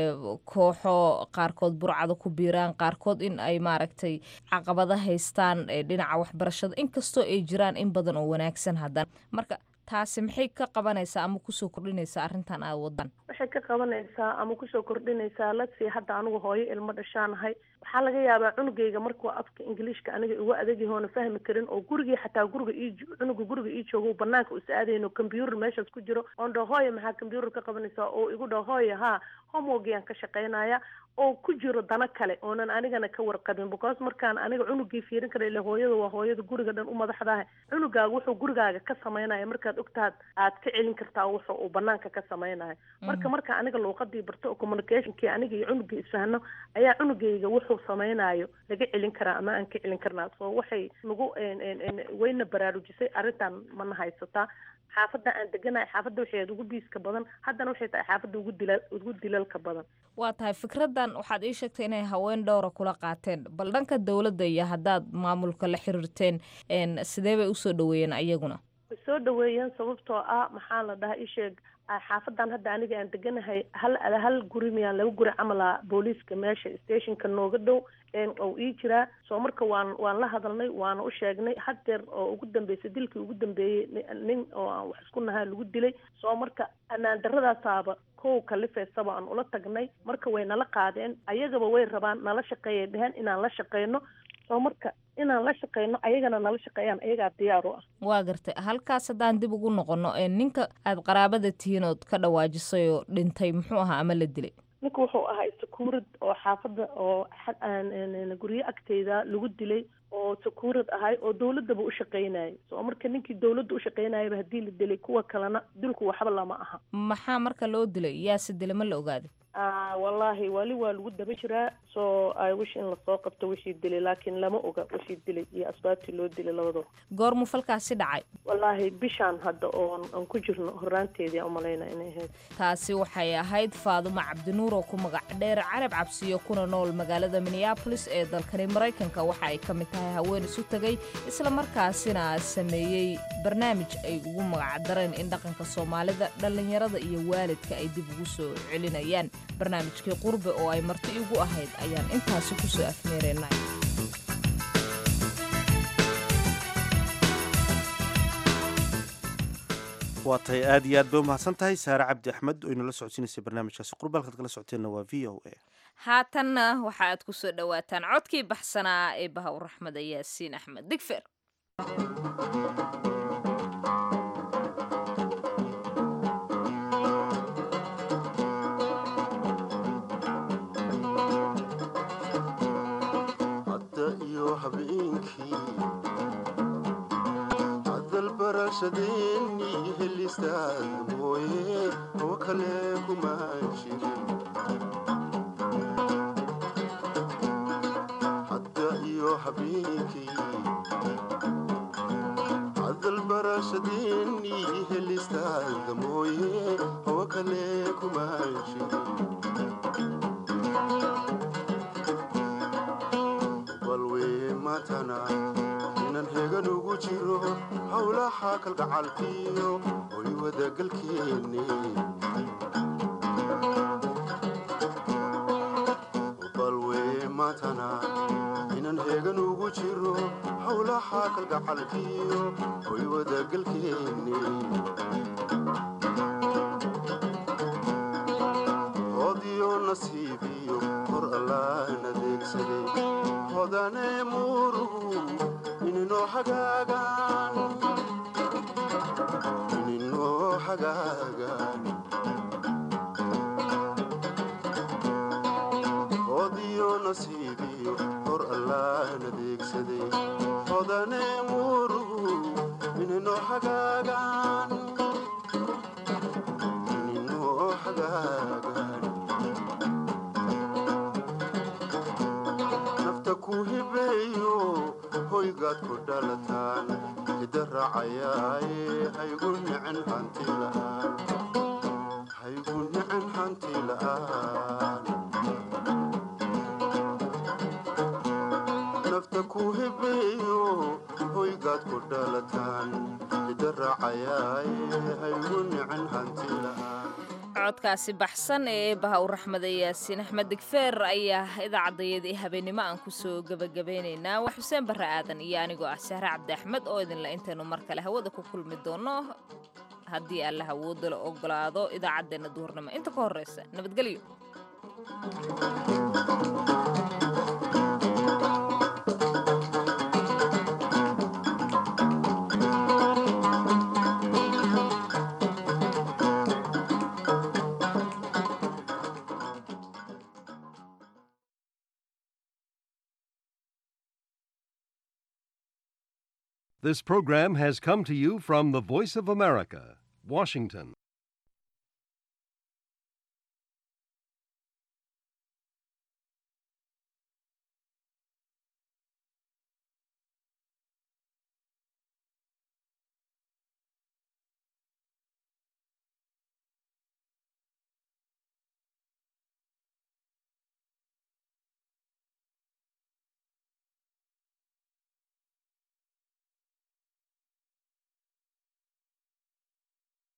kooxo qaarkood burcada ku biiraan qaarkood in ay maaragtay caqabada haystaan dhinaca waxbarashada inkastoo ay jiraan in badan oo wanaagsan haddana marka taasi maxay ka qabanaysaa ama kusoo kordhinaysaa arrintan aad wadaan waxay ka qabanaysaa ama kusoo kordhinaysaa ladsi hadda anigu hooyo ilmo dhashaanahay waxaa laga yaabaa cunugayga markuu afka ingiliishka aniga igu adagyahoona fahmi karin oo gurigii xataa guriga ii cunuga guriga ii joogo banaanka us aadayno combyuutar meeshaas ku jiro oon dhaho hooyo maxaa combyuutar ka qabanaysaa oo igu dhaho hooyo haa homeworkiyaan ka shaqaynaya oo ku jiro dana kale oonan anigana ka warqabin because markaan aniga cunugii fiirin kara ila hooyada waa hooyada guriga dhan u madaxdahay cunugaaga wuxuu gurigaaga ka samaynaya markaad ogtaad aad ka celin kartaa wuxuu uu banaanka ka samaynayo marka marka aniga luuqadii barto oo communicationkii aniga iyo cunugii isfahno ayaa cunugayga wuxuu samaynayo laga celin karaa ama aan ka celin karnaa so waxay nagu wayna baraarujisay arrintan mana haysataa xaafadda aan deganahay xaafadda waxay ugu biiska badan haddana waxay tahay xaafadda ugu dilal ugu dilalka badan waa tahay fikradan waxaad ii sheegtay inay haween dhowra kula qaateen bal dhanka dowladda iyo haddaad maamulka la xiriirteen sidee bay usoo dhaweeyeen ayaguna way soo dhaweeyeen sababtoo ah maxaa la dhahaa ii sheeg xaafadan hadda aniga aan deganahay hal hal guri miyaan laba guri camala booliiska meesha stationka nooga dhow oo ii jiraa soo marka waan waan la hadalnay waana u sheegnay hadeer oo ugu dambeysay dilkii ugu dambeeyey nin oo aan wax isku nahaa lagu dilay soo marka ammaan darradaasaaba kow kalifeysaba aan ula tagnay marka way nala qaadeen ayagaba way rabaan nala shaqeeyay dheheen inaan la shaqeyno soo marka inaan la shaqeyno ayagana nala shaqeeyaan ayagaa diyaar u ah waa gartay halkaas haddaan dib ugu noqono ninka aad qaraabada tihiin ood ka dhawaajisay oo dhintay muxuu ahaa ama la dilay ninka wuxuu ahaa sakuurad oo xaafadda oo guryo agteyda lagu dilay oo sakuurad ahay oo dawladaba u shaqeynayay soo marka ninkii dawladda u shaqeynayaba haddii la dilay kuwa kalena dilku waxba lama aha maxaa marka loo dilay yaase dilay ma la ogaaday wallaahi wali waa lagu daba jiraa soo I wish in lasoo qabto wixii dilay laakiin lama oga wixii dilay iyo asbaabtii loo dilay labadaba goormuu falkaasi dhacay wallaahi bishaan hadda oon aan ku jirno horaanteedii umalayna inay ahayd taasi waxay ahayd Faadumo Cabdinuur oo ku magac dheer Carab Cabsiyo kuna nool magaalada Minneapolis ee dalkani Mareykanka waxa ay ka mid tahay haween isu tagay isla markaasina sameeyay barnaamij ay ugu magac dareen in dhaqanka Soomaalida dhalinyarada iyo waalidka ay dib ugu soo celinayaan barnaamijkii qurbe oo ay marti igu ahayd ayaan intaasi ku soo afmeereynay waa tahay aad iyo aad bay umahadsan tahay saare cabdi axmed oo inala socodsiinaysay barnaamijkaasi qurbe halkaad kala socoteenna waa v o a haatanna waxa aad ku soo dhawaataan codkii baxsanaa ee baha uraxmad yaasiin axmed digfer barashadeenni helistaad mooye oo kale kuma jirin hadda iyo habeenkii hadal barashadeenni helistaad mooye oo kale kuma jirin balwee matana inan hegan ugu jiro hawlaha kalgacalkiyo oy wadagalkeenne balwee matana inan hegan ugu jiro hawlaha kalgacalkiyo oy wadagalkeenne hodiyo nasiibiyo hor allaan adeegsaday hodane muruhu ininoo hagaagaan ininoo hagaagaan hodiyo nasiibiyo hor allaan adeegsaday hodane muruhu ininoo hagaagaan ininoo hagaagaan hoygaad ku dhalataan hidda raacayaaye haygu nicin hanti la'aan haygu nicin hanti la'aan nafta ku hibeeyo hoygaad ku dhalataan hidda raacayaaye haygu nicin hanti la'aan codkaasi baxsan ee eebbaha u raxmaday yaasiin axmed digfeer ayaa idaacadayadii habeenimo aan ku soo gebagabeynaynaa waa xuseen barre aadan iyo anigoo ah sahre cabdi axmed oo idinla intaynu mar kale hawada ku kulmi doono haddii alla hawooda la ogolaado idaacaddeenna duhurnimo inta ka horreysa nabadgelyo This program has come to you from the Voice of America, Washington.